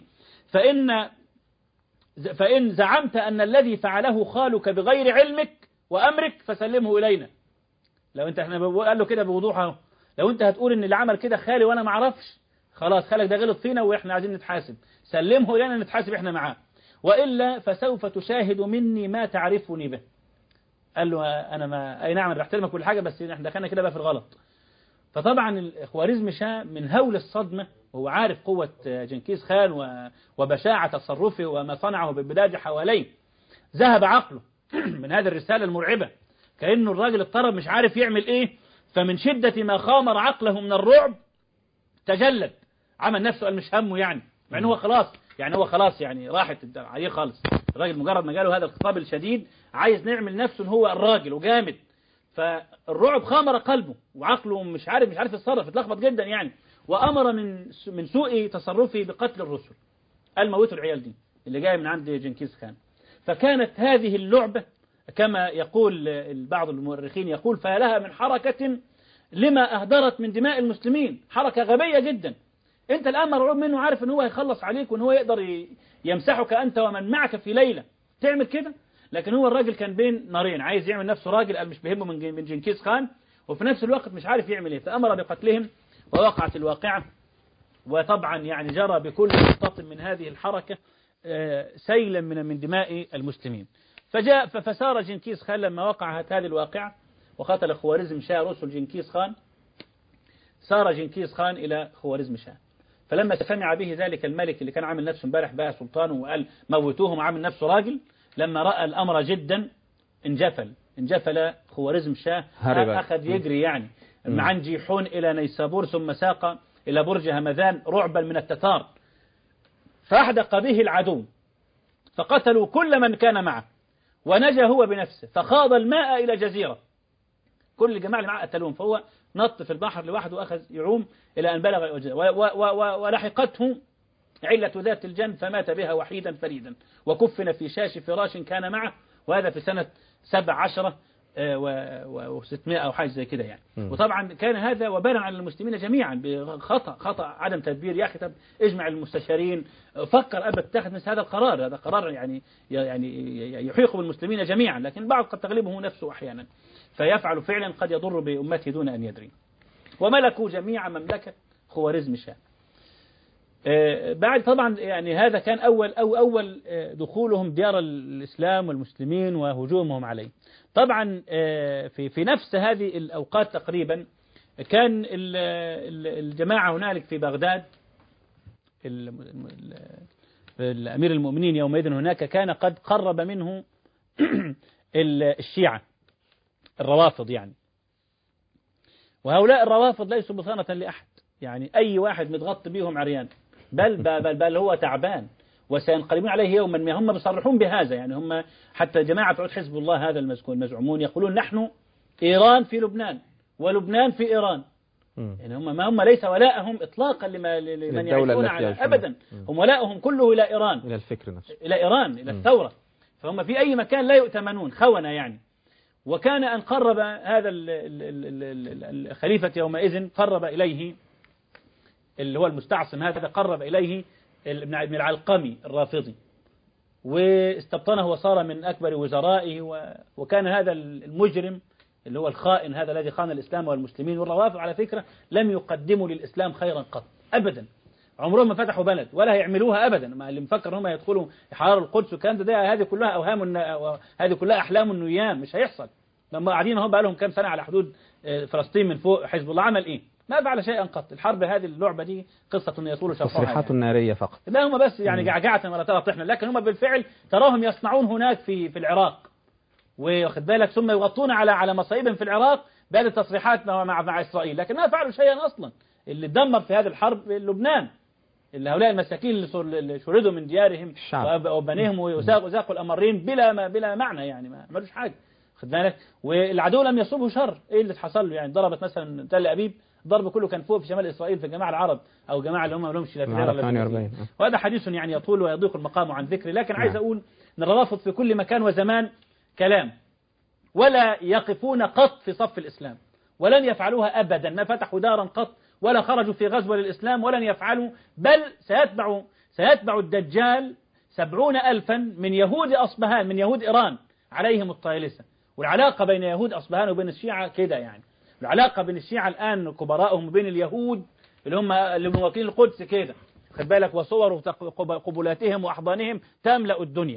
فإن زعمت أن الذي فعله خالك بغير علمك وأمرك فسلمه إلينا. لو أنت قال له كده بوضوح، لو أنت هتقول إن اللي عمل كده خالي وأنا ما أعرفش، خلاص خالك ده غلط فينا وإحنا عايزين نتحاسب، سلمه إلينا نتحاسب إحنا معاه، وإلا فسوف تشاهد مني ما تعرفني به. قال له: أنا ما أي نعم أنا بحترمك كل حاجة، بس إحنا دخلنا كده بقى في الغلط. فطبعا خوارزم شاه من هول الصدمة وهو عارف قوة جنكيز خان وبشاعة تصرفه وما صنعه بالبلاد حواليه، ذهب عقله من هذه الرسالة المرعبة، كأنه الراجل اضطرب مش عارف يعمل إيه، فمن شدة ما خامر عقله من الرعب تجلد، عمل نفسه قال مش همه، يعني مع أنه هو خلاص يعني راحت عليه خالص. الراجل مجرد ما قاله هذا الخطاب الشديد عايز نعمل نفسه ان هو الراجل وجامد، فالرعب خامر قلبه وعقله مش عارف يتصرف، اتلخبط جدا يعني، وأمر من سوء تصرفه بقتل الرسل، قال موتوا العيال دي اللي جايه من عند جنكيز خان. فكانت هذه اللعبة كما يقول بعض المؤرخين، يقول: فلها من حركة لما أهدرت من دماء المسلمين، حركة غبية جدا. انت الآن مرعوب منه، عارف ان هو هيخلص عليك وان هو يقدر يمسحك انت ومن معك في ليلة، تعمل كده. لكن هو الراجل كان بين نارين، عايز يعمل نفسه راجل، قال مش بيهمه من جنكيز خان، وفي نفس الوقت مش عارف يعمل ايه، فأمر بقتلهم ووقعت الواقعة. وطبعا يعني جرى بكل نقطة من هذه الحركة سيلا من دماء المسلمين. فسار جنكيز خان لما وقعت هذه الواقعة وقتل خوارزم شاه رسل جنكيز خان، سار جنكيز خان إلى خوارزم شاه، فلما سمع به ذلك الملك اللي كان عامل نفسه امبارح بقى سلطان وقال موتوهم وعامل نفسه راجل، لما رأى الأمر جدا انجفل خوارزم شاه، أخذ يجري يعني عن جيحون إلى نيسابور، ثم ساق إلى برج همذان رعبا من التتار، فأحدق به العدو فقتلوا كل من كان معه، ونجا هو بنفسه فخاض الماء إلى جزيرة، كل الجماعة اللي معه قتلوهم، فهو نط في البحر لوحده وأخذ يعوم إلى أن بلغ الجزيرة، ولحقته علة ذات الجنب فمات بها وحيدا فريدا، وكفن في شاش فراش كان معه، وهذا في سنة 17 و600 أو حاجة زي كده يعني. وطبعا كان هذا وبالا على المسلمين جميعا بخطأ عدم تدبير. يا أخي طب اجمع المستشارين، فكر قبل تتخذ مثل هذا القرار، هذا قرار يعني يحيق بالمسلمين جميعا، لكن البعض قد تغلبه نفسه أحيانا فيفعل فعلا قد يضر بأمته دون أن يدري. وملكوا جميع مملكة خوارزم شاه. بعد طبعا يعني هذا كان أول دخولهم ديار الإسلام والمسلمين وهجومهم عليه. طبعا في نفس هذه الأوقات تقريبا كان الجماعة هنالك في بغداد، الأمير المؤمنين يومئذ هناك كان قد قرب منه الشيعة الروافض يعني، وهؤلاء الروافض ليسوا بطانة لأحد، يعني أي واحد متغطي بهم عريان، بل هو تعبان وسينقلبون عليه يوما ما. هم بيصرحون بهذا، يعني هم حتى جماعة عود حزب الله هذا المزعومون يقولون نحن إيران في لبنان ولبنان في إيران. يعني هم ليس ولاءهم إطلاقا لمن يعيشون على أبدا، هم ولاءهم كله إلى إيران، إلى الفكر نفسه، إلى إيران، إلى الثورة. فهم في أي مكان لا يؤتمنون، خونة يعني. وكان أن قرب هذا الخليفة يومئذ، قرب إليه اللي هو المستعصم هذا، قرب إليه ابن العلقمي الرافضي واستبطنه وصار من أكبر وزرائه، وكان هذا المجرم اللي هو الخائن هذا الذي خان الإسلام والمسلمين. والروافض على فكرة لم يقدموا للإسلام خيرا قط أبدا، عمرهم ما فتحوا بلد ولا هيعملوها أبدا. ما اللي مفكر هم يدخلوا يحرروا القدس وكان ده هذه كلها أوهام، هذه كلها أحلام النيام، مش هيحصل. لما قاعدين هم بقى لهم كام سنة على حدود فلسطين من فوق، حزب الله عمل إيه؟ ما فعل شيئا قط. الحرب هذه اللعبة دي قصة يطول شرحها، تصريحات يعني نارية فقط، لا هم بس يعني جعجعة ولا ترى طحنا، لكن هم بالفعل تراهم يصنعون هناك في العراق، واخد بالك، ثم يغطون على مصائبهم في العراق بهذه التصريحات مع إسرائيل، لكن ما فعلوا شيئا أصلا. اللي دمر في هذه الحرب لبنان، اللي هؤلاء المساكين اللي شردوا من ديارهم وبنيهم وزاقوا الأمرين بلا معنى، يعني ما عملوش حاجة، خد بالك. والعدو لم يصبه شر. ايه اللي حصل له؟ يعني ضربت مثلا تل أبيب، الضرب كله كان فوق في شمال إسرائيل في الجماعة العرب أو جماعة اللي هم ما لهمش لا في غير 48. وهذا حديث يعني يطول ويضيق المقام عن ذكره، لكن عايز أقول أن الروافض في كل مكان وزمان كلام، ولا يقفون قط في صف الإسلام، ولن يفعلوها أبدا، ما فتحوا دارا قط ولا خرجوا في غزوة للإسلام ولن يفعلوا، بل سيتبع الدجال 70,000 من يهود أصبهان، من يهود إيران عليهم الطيلسة. والعلاقة بين يهود أصبهان وبين الشيعة كده، يعني العلاقة بين الشيعة الآن كبراءهم وبين اليهود اللي هم واكلين القدس كده، خد بالك، وصور قبلاتهم وأحضانهم تملأ الدنيا.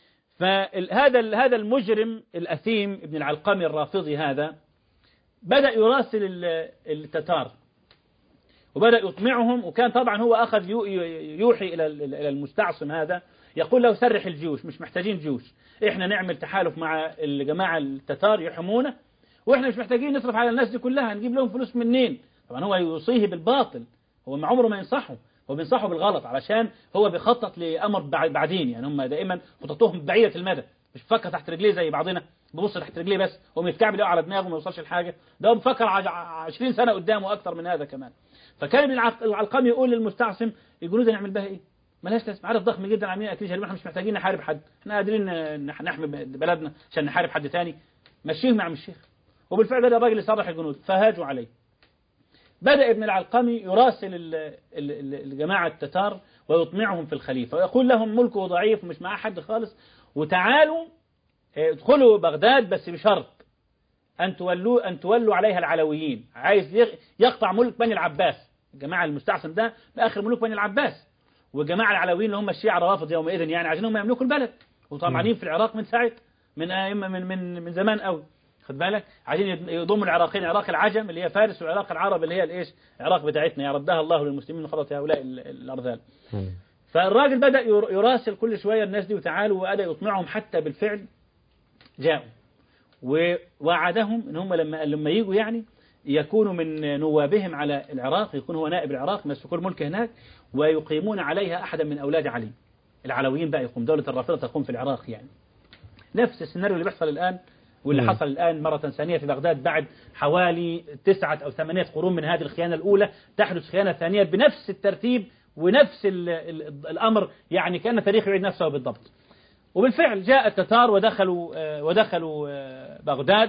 فهذا المجرم الأثيم ابن العلقمي الرافضي هذا بدأ يراسل التتار وبدأ يطمعهم، وكان طبعا هو أخذ يوحي إلى المستعصم هذا، يقول له سرح الجيوش، مش محتاجين جيوش، إحنا نعمل تحالف مع الجماعة التتار يحمونا، وإحنا مش محتاجين نصرف على الناس دي كلها، نجيب لهم فلوس منين؟ طبعا هو يوصيه بالباطل، هو ما عمره ما ينصحه، هو بينصحه بالغلط، علشان هو بيخطط لأمر بعدين. يعني هم دائما خططهم بعيدة المدى، مش بفكر تحت رجليه زي بعضنا، ببص تحت رجليه بس، هو متكعب على دماغه وما يوصلش لحاجة، ده هو بفكر 20 سنة قدامه أكثر من هذا كمان. فكان ابن العلقمي يقول للمستعصم الجنود نعمل بها إيه؟ ملهاش لازمه، عدد ضخم جدا عاملين أكل شرب، احنا مش محتاجين نحارب حد، احنا قادرين نحمي بلدنا عشان نحارب حد ثاني، مشيه مع الشيخ. وبالفعل بدأ الراجل يصرح الجنود فهاجوا عليه. بدأ ابن العلقمي يراسل الجماعة التتار ويطمعهم في الخليفة ويقول لهم ملكه ضعيف ومش معاه حد خالص، وتعالوا ادخلوا بغداد بس بشرط أن تولوا عليها العلويين. عايز يقطع ملك بني العباس، الجماعة المستعصم ده بآخر ملوك بني العباس، والجماعة العلويين اللي هم الشيعة الروافض يومئذ، يعني عايزين هم يملكوا البلد، وطمعانين في العراق من ساعة من زمان قوي. خد بالك، عايزين يضموا العراقيين، عراق العجم اللي هي فارس، وعراق العرب اللي هي الايش، العراق بتاعتنا، يا ردها الله للمسلمين من خطط هؤلاء الأرذال. فالراجل بدأ يراسل كل شوية الناس دي وتعالوا، وبدأ يقنعهم حتى بالفعل جاءوا، ووعدهم ان هم لما يجوا يعني يكونوا من نوابهم على العراق، يكون هو نائب العراق، يمسكوا الملك هناك ويقيمون عليها أحدا من أولاد علي. العلويين بقى يقوم، دولة الرافضة تقوم في العراق يعني. نفس السيناريو اللي بيحصل الآن واللي حصل الآن مرة ثانية في بغداد بعد حوالي 9 أو 8 قرون من هذه الخيانة الأولى، تحدث خيانة ثانية بنفس الترتيب ونفس الأمر، يعني كأن التاريخ يعيد نفسه بالضبط. وبالفعل جاء التتار ودخلوا بغداد.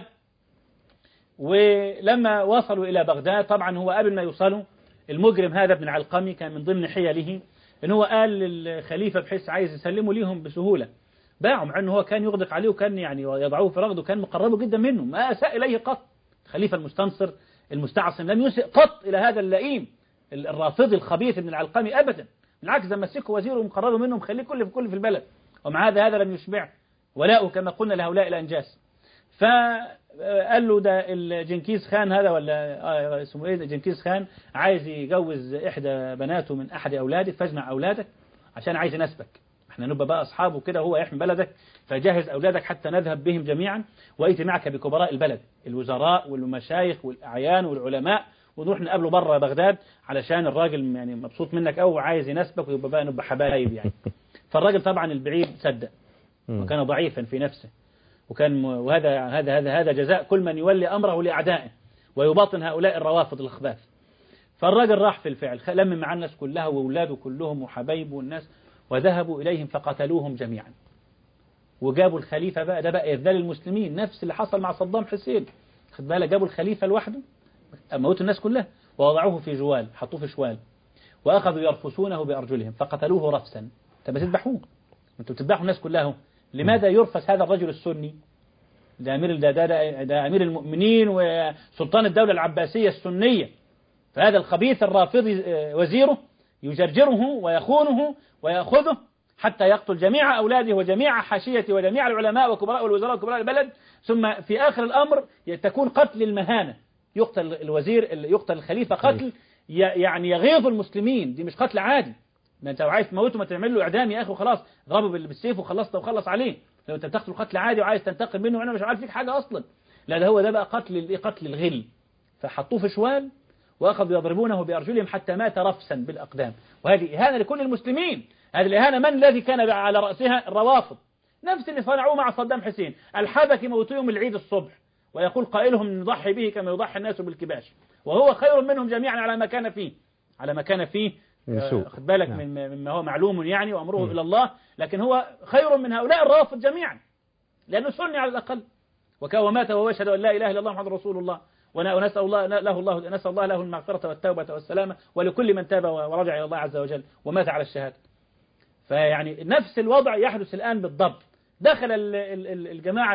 ولما وصلوا إلى بغداد طبعا هو قبل ما يوصلوا المجرم هذا ابن العلقمي كان من ضمن حيله إن هو قال للخليفة بحيث عايز يسلموا ليهم بسهولة، باعوا، مع أنه هو كان يغدق عليه وكان يعني يضعوه في رغده، كان مقربه جدا منه، ما أساء إليه قط. الخليفة المستنصر المستعصم لم يسئ قط إلى هذا اللئيم الرافضي الخبيث ابن العلقمي أبدا، بالعكس ده مسكه وزيره ومقربه منه ومخليه كل في البلد، ومع هذا لم يشبع ولاؤه كما قلنا لهؤلاء الأنجاس. فقال له ده الجنكيز خان هذا ولا اسمه ايه، جنكيز خان عايز يجوز إحدى بناته من أحد أولادك، فاجمع أولادك عشان عايز يناسبك، احنا نبقى بقى أصحابه كده، هو يحمي بلدك، فجهز أولادك حتى نذهب بهم جميعا وإيتي معك بكبراء البلد، الوزراء والمشايخ والأعيان والعلماء، ونروح نقابله بره بغداد علشان الراجل يعني مبسوط منك أو عايز يناسبك، ويبقى بقى نبقى حبايب يعني. فالراجل طبعا البعيد صدق وكان ضعيفا في نفسه، وهذا جزاء كل من يولي أمره لأعدائه ويباطن هؤلاء الروافض الأخباث. فالراجل راح في الفعل، لم مع الناس كلها وأولاده كلهم وحبايبه والناس، وذهبوا إليهم فقتلوهم جميعا، وجابوا الخليفة بقى، ده بقى إذلال المسلمين، نفس اللي حصل مع صدام حسين، خد بالك، جابوا الخليفة لوحده، موتوا الناس كلها ووضعوه في جوال، حطوه في شوال، وأخذوا يرفسونه بأرجلهم فقتلوه رفسا. طب تذبحوه، انتوا بتذبحوا الناس كلها، لماذا يرفس هذا الرجل السني؟ ده أمير المؤمنين وسلطان الدولة العباسية السنية، فهذا الخبيث الرافضي وزيره يجرجره ويخونه ويأخذه حتى يقتل جميع أولاده وجميع حاشيته وجميع العلماء وكبراء الوزراء وكبراء البلد، ثم في آخر الأمر تكون قتل المهانة، يقتل الوزير، يقتل الخليفة قتل يعني يغيظ المسلمين، دي مش قتل عادي، ما انت عايز تموته ما تعمل له اعدام يا اخي وخلاص، ضربه بالسيف وخلص عليه. لو انت بتقتل قتل عادي وعايز تنتقم منه وانا مش عارف فيك حاجه اصلا، لا ده هو ده بقى قتل الغل. فحطوه في شوال واخذوا يضربونه بارجلهم حتى مات رفسا بالاقدام، وهذه اهانه لكل المسلمين. هذه الاهانه من الذي كان على راسها؟ الروافض، نفس اللي صنعوه مع صدام حسين. الحبكي موتوا يوم العيد الصبح، ويقول قائلهم نضحي به كما يضحي الناس بالكباش، وهو خير منهم جميعا على ما كان فيه خد بالك مما هو معلوم يعني، وأمره إلى الله، لكن هو خير من هؤلاء الرافض جميعا لأنه سني على الأقل، ومات وهو يشهد أن لا إله إلا الله محمد رسول الله، ونسأل الله له المغفرة والتوبة والسلامة، ولكل من تاب ورجع إلى الله عز وجل ومات على الشهادة. فيعني نفس الوضع يحدث الآن بالضبط. دخل الجماعة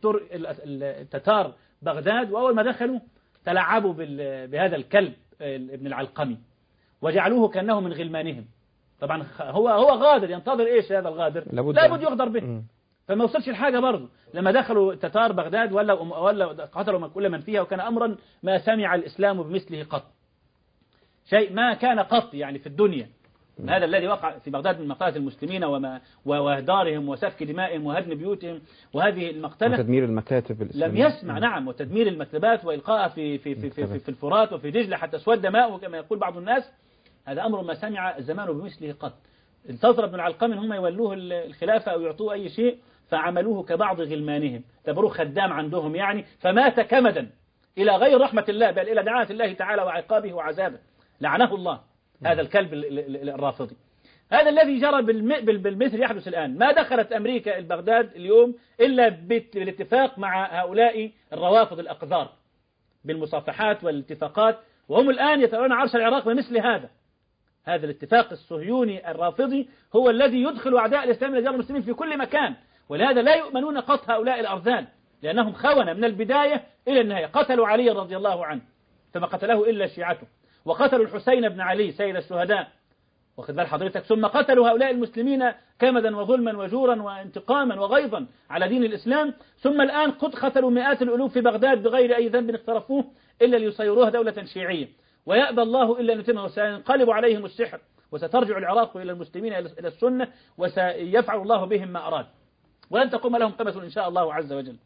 التتار بغداد، وأول ما دخلوا تلعبوا بهذا الكلب ابن العلقمي وجعلوه كأنه من غلمانهم. طبعا هو غادر، ينتظر ايش هذا الغادر؟ لابد يغدر به. فما وصلش الحاجة برضه. لما دخلوا التتار بغداد ولا قتلوا كل من فيها، وكان أمرا ما سمع الإسلام بمثله قط، شيء ما كان قط يعني في الدنيا. هذا الذي وقع في بغداد من مقتلة المسلمين وإهدارهم وسفك دمائهم وهدم بيوتهم، وهذه المقتلة وتدمير المكاتب الإسلامية، لم يسمع نعم، وتدمير المكتبات وإلقاءها في الفرات وفي دجلة حتى اسود ماءه كما يقول بعض الناس. هذا أمر ما سمع الزمان بمثله قط. انتظر ابن العلقمي ان هم يولوه الخلافة أو يعطوه أي شيء، فعملوه كبعض غلمانهم، تبروه خدام عندهم يعني، فمات كمدا إلى غير رحمة الله، بل إلى دعاة الله تعالى وعقابه وعذابه، لعنه الله هذا الكلب الرافضي. هذا الذي جرى بالمثل يحدث الآن. ما دخلت أمريكا بغداد اليوم إلا بالاتفاق مع هؤلاء الروافض الأقذار بالمصافحات والاتفاقات، وهم الآن يتولون عرش العراق بمثل هذا الاتفاق الصهيوني الرافضي هو الذي يدخل أعداء الإسلام إلى ديار المسلمين في كل مكان. ولهذا لا يؤمنون قط هؤلاء الأرذال، لأنهم خونة من البداية إلى النهاية. قتلوا علي رضي الله عنه فما قتله إلا شيعته، وقتلوا الحسين بن علي سيد الشهداء، واخد بال حضرتك، ثم قتلوا هؤلاء المسلمين كمدا وظلما وجورا وانتقاما وغيظا على دين الإسلام، ثم الآن قد قتلوا مئات الألوف في بغداد بغير أي ذنب اقترفوه إلا ليصيروها دولة شيعية، ويأبى الله إلا أن يتمه، وسينقلب عليهم السحر، وسترجع العراق إلى المسلمين إلى السنة، وسيفعل الله بهم ما أراد، ولن تقوم لهم قمة إن شاء الله عز وجل.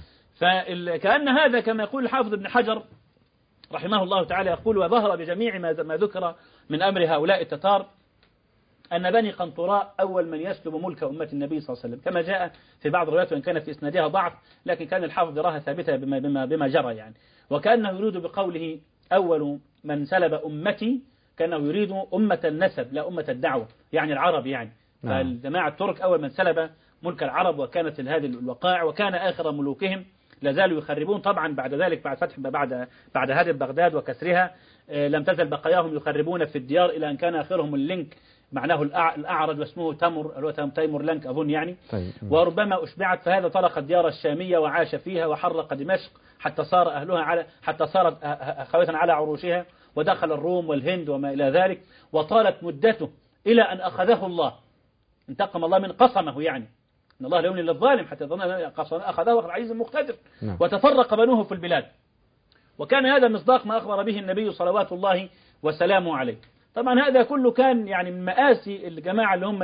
فكأن هذا كما يقول الحافظ ابن حجر رحمه الله تعالى يقول: وظهر بجميع ما ذكر من أمر هؤلاء التتار أن بني قنطراء أول من يسلب ملك أمة النبي صلى الله عليه وسلم، كما جاء في بعض الروايات وإن كان في إسنادها ضعف، لكن كان الحافظ يراها ثابتة بما جرى يعني. وكأنه يريد بقوله أول من سلب أمتي كأنه يريد أمة النسب لا أمة الدعوة، يعني العرب يعني. فالجماعة الترك أول من سلب ملك العرب، وكانت هذه الوقائع، وكان آخر ملوكهم لازالوا يخربون. طبعا بعد ذلك بعد فتح بعد هدم بغداد وكسرها لم تزل بقاياهم يخربون في الديار إلى أن كان آخرهم اللينك، معناه الأعرج، واسمه تمر، اللي هو تيمور لنك أظن يعني. وربما أشبعت، فهذا طرق الديار الشامية وعاش فيها، وحرق دمشق حتى صار أهلها حتى صارت خوية على عروشها، ودخل الروم والهند وما إلى ذلك، وطالت مدته إلى أن أخذه الله، انتقم الله من قصمه يعني، إن الله لا يملي للظالم حتى يظن أخذه العزيز المقتدر. وتفرق بنوه في البلاد، وكان هذا مصداق ما أخبر به النبي صلوات الله وسلامه عليه. طبعا هذا كله كان يعني من مآسي الجماعة اللي هم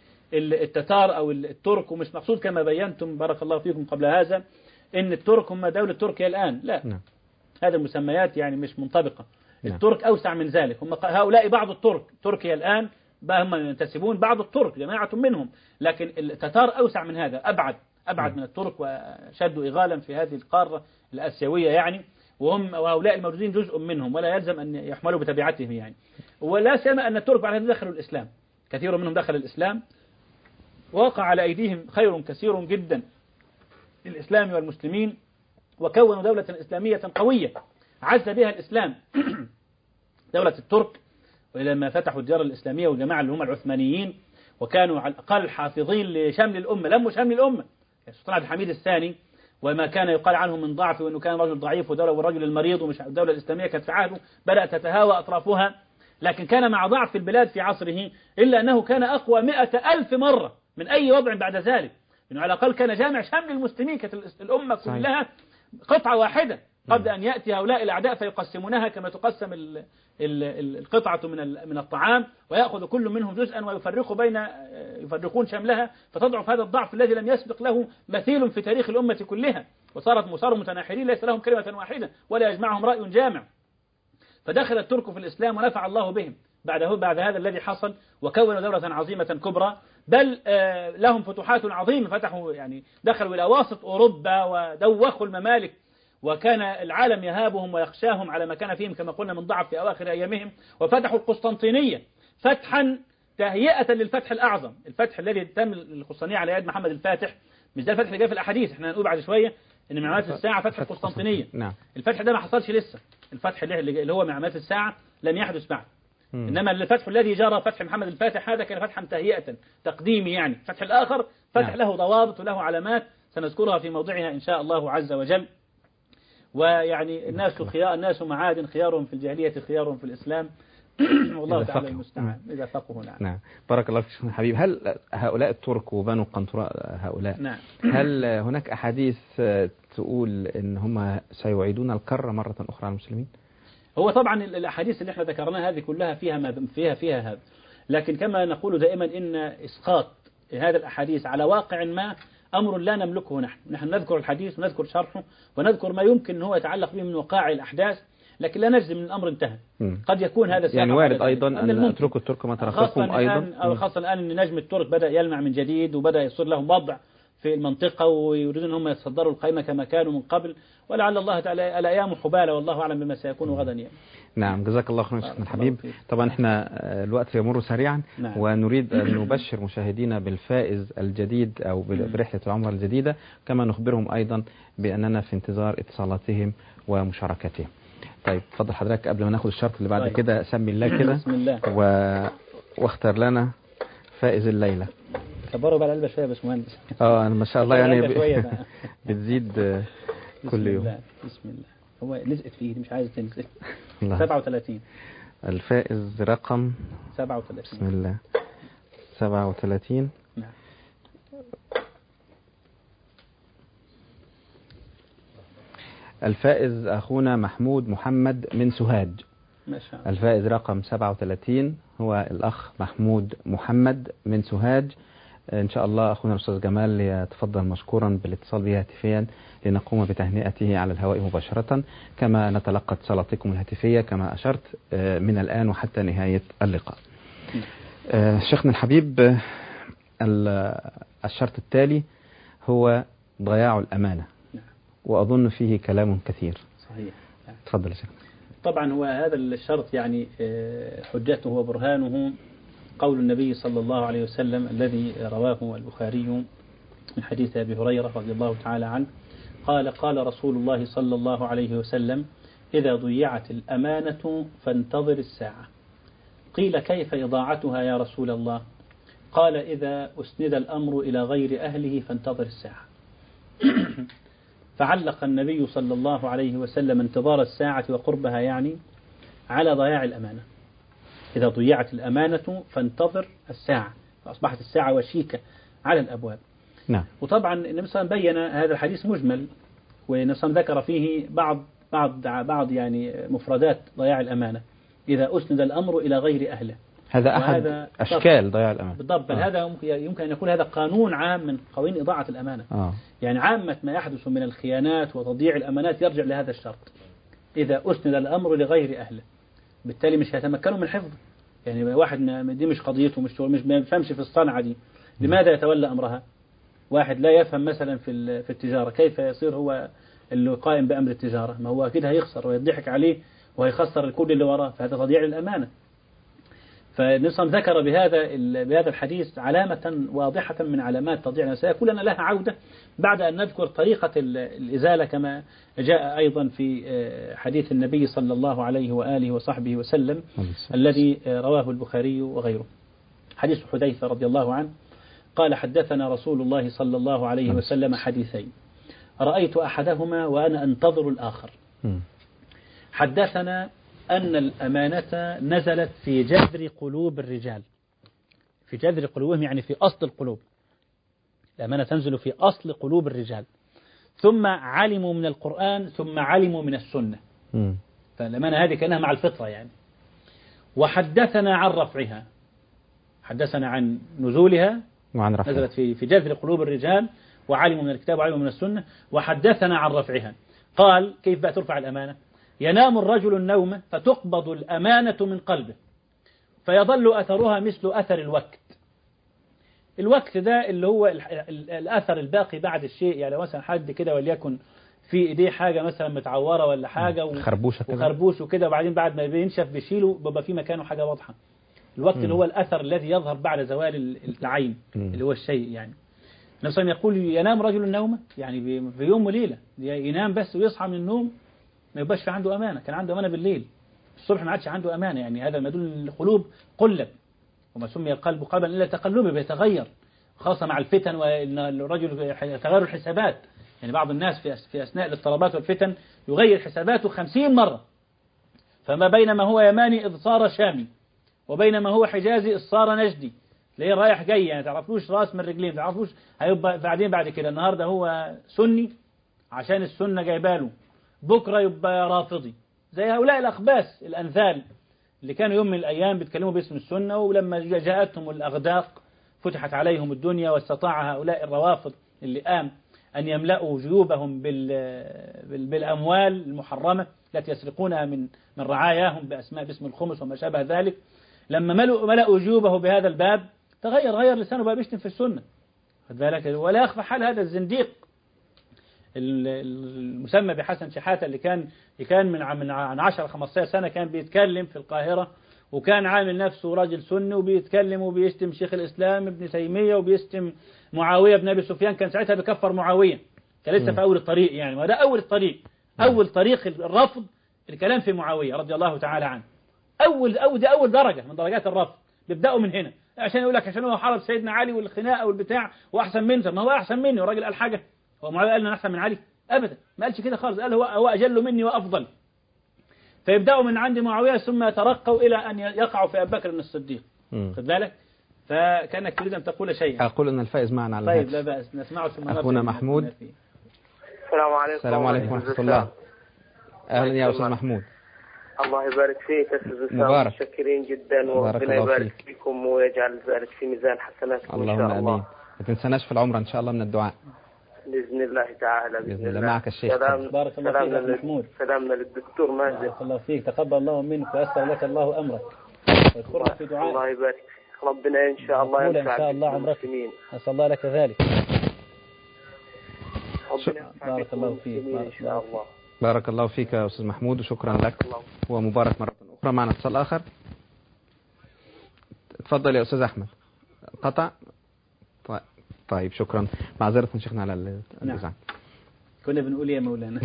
التتار أو الترك، ومش مقصود كما بينتم بارك الله فيكم قبل هذا إن الترك هم دولة تركيا الآن، لا، هذه المسميات يعني مش منطبقة. الترك أوسع من ذلك، هم هؤلاء بعض الترك، تركيا الآن هم ينتسبون بعض الترك جماعة منهم، لكن التتار أوسع من هذا، أبعد من الترك، وشدوا إغالا في هذه القارة الآسيوية يعني، وهؤلاء الموجودين جزء منهم، ولا يلزم أن يحملوا بتبعتهم يعني. ولا سيما أن الترك بعد هذا دخلوا الإسلام، كثير منهم دخل الإسلام، وقع على أيديهم خير كثير جدا للإسلام والمسلمين، وكونوا دولة إسلامية قوية عز بها الإسلام دولة الترك. ولما فتحوا الديار الإسلامية والجماعة اللي هم العثمانيين، وكانوا على الأقل حافظين لشمل الأمة، لموا شمل الأمة، السلطان عبد الحميد الثاني، وما كان يقال عنه من ضعف، وأنه كان رجل ضعيف والرجل المريض، ومش الدولة الإسلامية كانت في عهده بدأت تتهاوى أطرافها، لكن كان مع ضعف البلاد في عصره إلا أنه كان أقوى 100,000 مرة من أي وضع بعد ذلك، إنه على الأقل كان جامع شمل المسلمين، كانت الأمة كلها قطعة واحدة، قبل أن يأتي هؤلاء الأعداء فيقسمونها كما تقسم القطعة من الطعام، ويأخذ كل منهم جزءا يفرقون شملها، فتضعف هذا الضعف الذي لم يسبق له مثيل في تاريخ الأمة كلها، وصاروا متناحرين ليس لهم كلمة واحدة ولا يجمعهم رأي جامع. فدخل الترك في الإسلام ونفع الله بهم بعد هذا الذي حصل، وكونوا دولة عظيمة كبرى، بل لهم فتوحات عظيمة، فتحوا يعني دخلوا إلى واسط أوروبا ودوخوا الممالك، وكان العالم يهابهم ويخشاهم على ما كان فيهم كما قلنا من ضعف في أواخر أيامهم، وفتحوا القسطنطينية فتحا تهيئة للفتح الأعظم، الفتح الذي تم القسطنطينية على يد محمد الفاتح، مش ده الفتح اللي جاء في الأحاديث، احنا هنقول بعد شوية إن من علامات الساعة فتح القسطنطينية. الفتح ده ما حصلش لسه، الفتح اللي هو من علامات الساعة لم يحدث بعد، إنما الفتح الذي جرى فتح محمد الفاتح هذا كان فتحا تهيئة تقديمي يعني، الفتح الآخر فتح له ضوابط وله علامات سنذكرها في موضعها إن شاء الله عز وجل. ويعني الناس معادن، خيارهم في الجاهلية خيارهم في الإسلام والله تعالى المستعان إذا فقهوا. نعم بارك الله فيك حبيب. هل هؤلاء الترك وبنو قنطراء هؤلاء نعم. هل هناك أحاديث تقول إن هم سيعيدون الكرة مرة أخرى على المسلمين؟ هو طبعا الأحاديث اللي احنا ذكرناها هذه كلها فيها هذا، لكن كما نقول دائما إن إسقاط هذا الأحاديث على واقع ما أمر لا نملكه نحن نذكر الحديث ونذكر شرحه ونذكر ما يمكن أنه يتعلق به من وقائع الأحداث، لكن لا نجزم من الأمر انتهى. قد يكون هذا يعني وارد أيضا أن اتركوا الترك ما تركتكم أيضا، خاصة الآن أن نجم الترك بدأ يلمع من جديد، وبدأ يصير لهم وضع في المنطقة، ويريدون أن هم يتصدروا القائمة كما كانوا من قبل، ولعل الله تعالى الأيام حبالة والله أعلم بما سيكون غدا يعني. نعم جزاك الله خيرا شيخنا الحبيب. طبعا احنا الوقت يمر سريعا. نعم. ونريد أن نبشر مشاهدينا بالفائز الجديد أو برحلة العمرة الجديدة، كما نخبرهم أيضا بأننا في انتظار اتصالاتهم ومشاركتهم. طيب تفضل حضرتك قبل ما ناخد الشرط اللي بعد كده سمي الله كده بسم الله واختار لنا فائز الليلة. كبروا بقى القلب شوية يا باشمهندس. ما شاء الله يعني بتزيد كل يوم. بسم الله. هو لزقت في ايدي مش عايز تنزل. 37 الفائز رقم 37. بسم الله 37. نعم الفائز أخونا محمود محمد من سوهاج. ما شاء الله. الفائز رقم 37 هو الأخ محمود محمد من سوهاج. إن شاء الله أخونا الأستاذ جمال يتفضل مشكورا بالاتصال به هاتفيا لنقوم بتهنئته على الهواء مباشرة، كما نتلقى اتصالاتكم الهاتفية كما أشرت من الآن وحتى نهاية اللقاء. شيخنا الحبيب، الشرط التالي هو ضياع الأمانة، وأظن فيه كلام كثير. صحيح. تفضل يا شيخ. طبعا هو هذا الشرط يعني حجته وبرهانه قول النبي صلى الله عليه وسلم الذي رواه البخاري من حديث أبي هريرة رضي الله تعالى عنه قال رسول الله صلى الله عليه وسلم: إذا ضيعت الأمانة فانتظر الساعة. قيل: كيف إضاعتها يا رسول الله؟ قال: إذا أسند الأمر إلى غير أهله فانتظر الساعة. فعلق النبي صلى الله عليه وسلم انتظار الساعة وقربها يعني على ضياع الأمانة. إذا ضيعت الأمانة فانتظر الساعة، فأصبحت الساعة وشيكة على الأبواب. نعم. وطبعا النبي صلى الله عليه وسلم بين هذا الحديث مجمل، والنبي صلى الله عليه وسلم ذكر فيه بعض يعني مفردات ضياع الأمانة: إذا أسند الأمر إلى غير أهله. هذا أحد أشكال ضياع الأمانة. بالضبط. بل هذا يمكن أن يكون هذا قانون عام من قوانين إضاعة الأمانة. يعني عامة ما يحدث من الخيانات وتضييع الأمانات يرجع لهذا الشرط: إذا أسند الأمر لغير أهله. بالتالي مش هيتمكنوا من حفظه. يعني واحد دي مش قضيته، مش ما يفهمش في الصنعة دي، لماذا يتولى أمرها؟ واحد لا يفهم مثلا في التجارة، كيف يصير هو اللي قائم بأمر التجارة؟ ما هو أكيد هيخسر ويضحك عليه وهيخسر الكل اللي وراه، فهذا تضييع للأمانة. فنصم ذكر بهذا الحديث علامة واضحة من علامات تضييع الأمانة، سيكون لنا لها عودة بعد أن نذكر طريقة الإزالة كما جاء أيضا في حديث النبي صلى الله عليه وآله وصحبه وسلم الذي رواه البخاري وغيره. حديث حذيفة رضي الله عنه قال: حدثنا رسول الله صلى الله عليه وسلم حديثين رأيت أحدهما وأنا أنتظر الآخر. حدثنا أن الأمانة نزلت في جذر قلوب الرجال، في جذر قلوبهم يعني في أصل القلوب. الأمانة تنزل في أصل قلوب الرجال، ثم علموا من القرآن، ثم علموا من السنة. فالأمانة هذه كأنها مع الفطرة يعني. وحدثنا عن رفعها، حدثنا عن نزولها وعن رفعها، نزلت في جذر قلوب الرجال، وعلموا من الكتاب وعلموا من السنة. وحدثنا عن رفعها، قال: كيف بقى ترفع الأمانة؟ ينام الرجل النوم فتقبض الأمانة من قلبه فيظل أثرها مثل أثر الوقت. الوقت ده اللي هو الأثر الباقي بعد الشيء. يعني مثلا حد كده وليكن في إيديه حاجة مثلا متعورة ولا حاجة وخربوش وكده، وبعدين بعد ما بينشف بيشيله بيبقى في مكانه حاجة واضحة. الوقت اللي هو الأثر الذي يظهر بعد زوال العين اللي هو الشيء يعني. نفسه يقول: ينام رجل النوم، يعني في يوم وليلة ينام بس ويصحى من النوم ما يبقاش في عنده أمانة. كان عنده أمانة بالليل، الصبح ما عادش عنده أمانة. يعني هذا ما يدل القلوب قلب، وما سمي القلب قلبا إلا تقلبه، بيتغير خاصة مع الفتن، وإن الرجل تغير الحسابات. يعني بعض الناس في أثناء الاضطرابات والفتن يغير حساباته 50 مرة. فما بينما هو يماني إذ صار شامي، وبينما هو حجازي إذ صار نجدي. ليه رايح جاي يعني تعرفلوش راس من رجلين، تعرفلوش هيبقى بعد كده. النهاردة هو سني عشان السنة جايباله، بكرة يبقى رافضي. زي هؤلاء الأخباس الأنذال اللي كانوا يوم من الأيام بيتكلموا باسم السنة، ولما جاءتهم الأغداق فتحت عليهم الدنيا، واستطاع هؤلاء الروافض اللي قام أن يملأوا جيوبهم بالأموال المحرمة التي يسرقونها من رعاياهم باسم الخمس وما شابه ذلك. لما ملأوا جيوبه بهذا الباب غير لسانه بقى بيشتم في السنة. خد بالك. ولا يخفى حال هذا الزنديق المسمى بحسن شحاتة اللي كان من 10-15 سنة كان بيتكلم في القاهرة، وكان عامل نفسه راجل سني وبيتكلم وبيشتم شيخ الإسلام ابن تيمية وبيشتم معاوية بن أبي سفيان. كان ساعتها بيكفر معاوية، كان لسه في أول الطريق يعني. وده أول الطريق، أول طريق الرفض الكلام في معاوية رضي الله تعالى عنه. دي أول درجة من درجات الرفض. بيبدأوا من هنا عشان يقول لك عشان هو حارب سيدنا علي والخناقة والبتاع وأحسن منه. ما هو أحسن مني، والراجل قال حاجة؟ هو معاوية قال أنا أحسن من علي؟ أبدا، ما قالش كده خالص. قال هو أجل مني وأفضل. فيبدأوا من عند معاوية ثم يترقوا إلى أن يقعوا في أبي بكر الصديق. خد بالك. فكأنك تريد أن تقول شيئا. أقول أن الفائز معنا على طيب الهاتف. لا بأس نسمعه ثم أخونا محمود. السلام عليكم. السلام عليكم ورحمة الله. أهلا يا أستاذ محمود. الله يبارك فيك أستاذ وسام، مبارك. متشكرين جدا، وربنا يبارك فيكم ويجعل ذلك في ميزان حسناتكم إن شاء الله. اللهم آمين. ما تنسناش في العمرة إن شاء الله من الدعاء بإذن الله تعالى. بإذن الله. معك الشيخ. بارك الله فيك يا محمود. سلامنا للدكتور مازن. بارك الله فيك، تقبل الله منك ويسر لك الله أمرك. واذكرنا في دعائك. الله يبارك، ربنا إن شاء الله ينفع إن شاء الله عمرك. أسأل الله لك ذلك. بارك الله فيك. بارك الله فيك يا أستاذ محمود، وشكرا لك ومبارك مرة أخرى. معنا اتصال آخر. تفضل يا أستاذ أحمد. قطع. طيب شكرا، معذرة شيخنا على الإزعاج. كنا بنقول يا مولانا.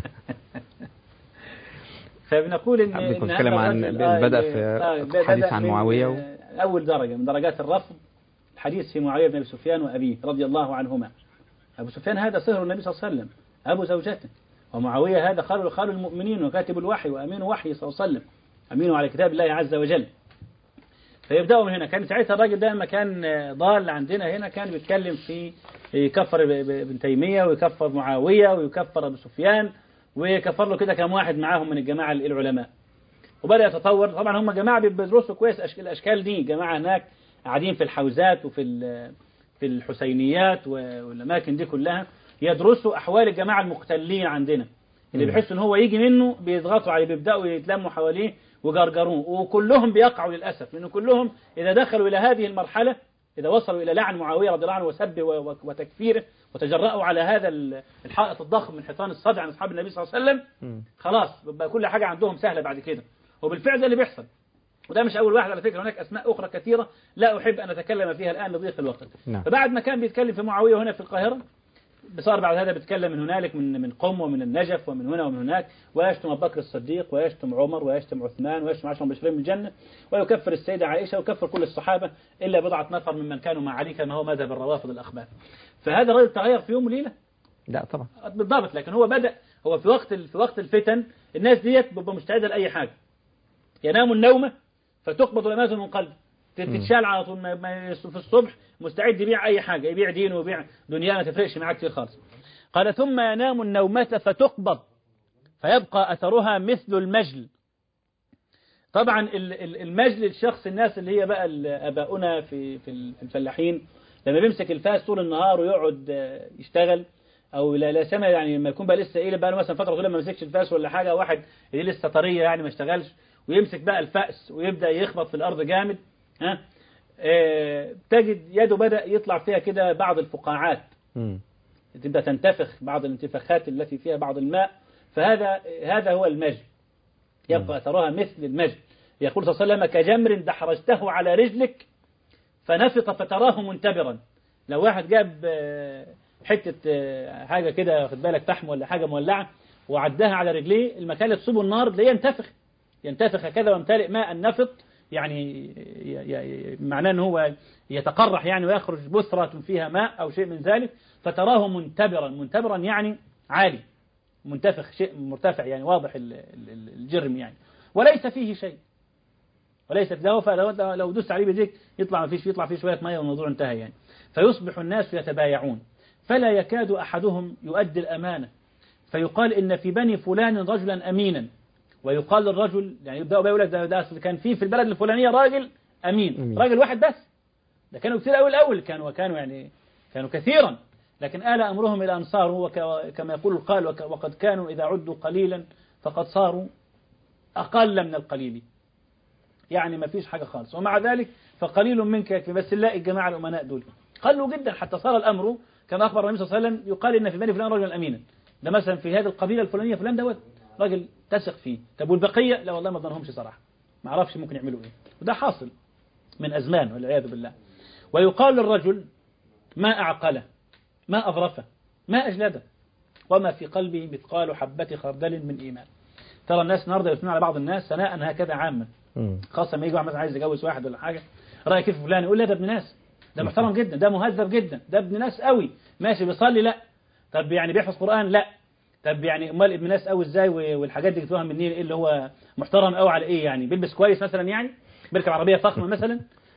فبنقول إن بنتكلم عن بدأ في الحديث عن معاوية أول درجة من درجات الرفض الحديث في معاوية بن أبي سفيان وأبيه رضي الله عنهما. أبو سفيان هذا صهر النبي صلى الله عليه وسلم، أبو زوجته، ومعاوية هذا خال المؤمنين وكاتب الوحي وأمين وحي صلى الله عليه وسلم، أمين على كتاب الله عز وجل. فيبدأوا من هنا. كان ساعتها الراجل ده لما كان ضال عندنا هنا كان بيتكلم في يكفر ابن تيمية ويكفر معاوية ويكفر أبو سفيان ويكفر له كده كم واحد معاهم من الجماعة العلماء. وبدأ يتطور. طبعا هم جماعة بيدرسوا كويس الأشكال دي، جماعة هناك قاعدين في الحوزات وفي الحسينيات والأماكن دي كلها يدرسوا أحوال الجماعة المختلين عندنا اللي بيحسوا إن هو يجي منه بيضغطوا عليه، بيبدأوا يتلموا حواليه وجرجروه، وكلهم بيقعوا للأسف، لأنه كلهم إذا دخلوا إلى هذه المرحلة، إذا وصلوا إلى لعن معاوية رضي الله عنه وسبه وتكفيره وتجرأوا على هذا الحائط الضخم من حيطان الصدع عن أصحاب النبي صلى الله عليه وسلم، خلاص بقى كل حاجة عندهم سهلة بعد كده. وبالفعل ده اللي بيحصل، وده مش أول واحد على فكرة، هناك أسماء أخرى كثيرة لا أحب أن أتكلم فيها الآن لضيق الوقت. فبعد ما كان بيتكلم في معاوية هنا في القاهرة، صار بعد هذا بيتكلم من هنالك من قم ومن النجف ومن هنا ومن هناك، ويشتم أبو بكر الصديق ويشتم عمر ويشتم عثمان ويشتم 10 مبشرين بالجنة، ويكفر السيدة عائشة ويكفر كل الصحابة إلا بضعة نفر ممن كانوا مع علي كما هو مذهب الروافض الأخبار. فهذا الرجل تغير في يوم وليلة؟ لا طبعا بالضبط، لكن هو بدأ هو في وقت الفتن الناس ديت بتبقى مستعدة لأي حاجة، ينام النومة فتقبض الأمازون من قلبه، تتشال على طول في الصبح مستعد يبيع أي حاجة، يبيع دينه ويبيع دنيا، ما تفرقش معاه كتير خالص. قال ثم ينام النومة فتقبض فيبقى أثرها مثل المجل. طبعا المجل الشخص الناس اللي هي بقى أباؤنا في الفلاحين لما بيمسك الفاس طول النهار ويقعد يشتغل، أو لا سمع يعني لما يكون بقى لسه إيه بقى مثلا فترة طويلة ما مسكش الفاس ولا حاجة، واحد اللي لسه طرية يعني ما اشتغلش ويمسك بقى الفأس ويبدأ يخبط في الأرض جامد، تجد يده بدأ يطلع فيها كده بعض الفقاعات، تبدأ تنتفخ بعض الانتفاخات التي فيها بعض الماء، فهذا هو المجل، يبقى أثرها مثل المجل. يقول صلى الله عليه وسلم كجمر دحرجته على رجلك فنفط فتراه منتبرا. لو واحد جاب حتة حاجة كده خد بالك فحم ولا حاجة مولعة وعداها على رجليه، المكان اللي تصيبه النار تلاقيه ينتفخ كذا ويمتلئ ماء النفط، يعني معناه ان هو يتقرح يعني ويخرج بثرة فيها ماء او شيء من ذلك، فتراه منتبرا يعني عالي، منتفخ شيء مرتفع يعني واضح الجرم يعني، وليس فيه شيء، وليس له، لو دست عليه بيديك يطلع فيه شوية ماء والموضوع انتهى يعني. فيصبح الناس يتبايعون فلا يكاد أحدهم يؤدي الأمانة، فيقال إن في بني فلان رجلا أمينا، ويقال للرجل يعني يبدأوا بقى يقول لك ده كان في البلد الفلانية راجل أمين. راجل واحد بس، ده كانوا كثير الأول كانوا يعني كانوا كثيرا، لكن آل أمرهم إلى أن صاروا كما يقول القائل وقد كانوا إذا عدوا قليلا فقد صاروا أقل من القليل، يعني ما فيش حاجة خالص، ومع ذلك فقليل منك يكفي. بس نلاقي الجماعة الأمناء دول قلوا جدا، حتى صار الأمر كما أخبر النبي صلى الله عليه وسلم يقال إن في بني فلان رجلا أمينا، ده مثلا في هذه القبيلة الفلانية فلان دوت راجل تثق فيه. طب والبقية لا والله ما ظنهمش صراحة، ما اعرفش ممكن يعملوا ايه، وده حاصل من أزمان والعياذ بالله. ويقال للرجل ما أعقله ما أظرفه ما أجلده وما في قلبه مثقال حبة خردل من إيمان. ترى الناس النهارده يثنون على بعض الناس ثناء هكذا عاما، خاصة لما يجي واحد مثلا عايز يتجوز واحد ولا حاجة، رأيك كيف فلان، يقول لا ده ابن ناس، ده محترم جدا، ده مهذب جدا، ده ابن ناس قوي، ماشي بيصلي لا، طب يعني بيحفظ قرآن لا، طب يعني امال ابن ناس قوي ازاي والحاجات دي جبتوها منين، ايه اللي هو محترم قوي على ايه يعني، بيلبس كويس مثلا يعني، بيركب عربية فخمة مثلا،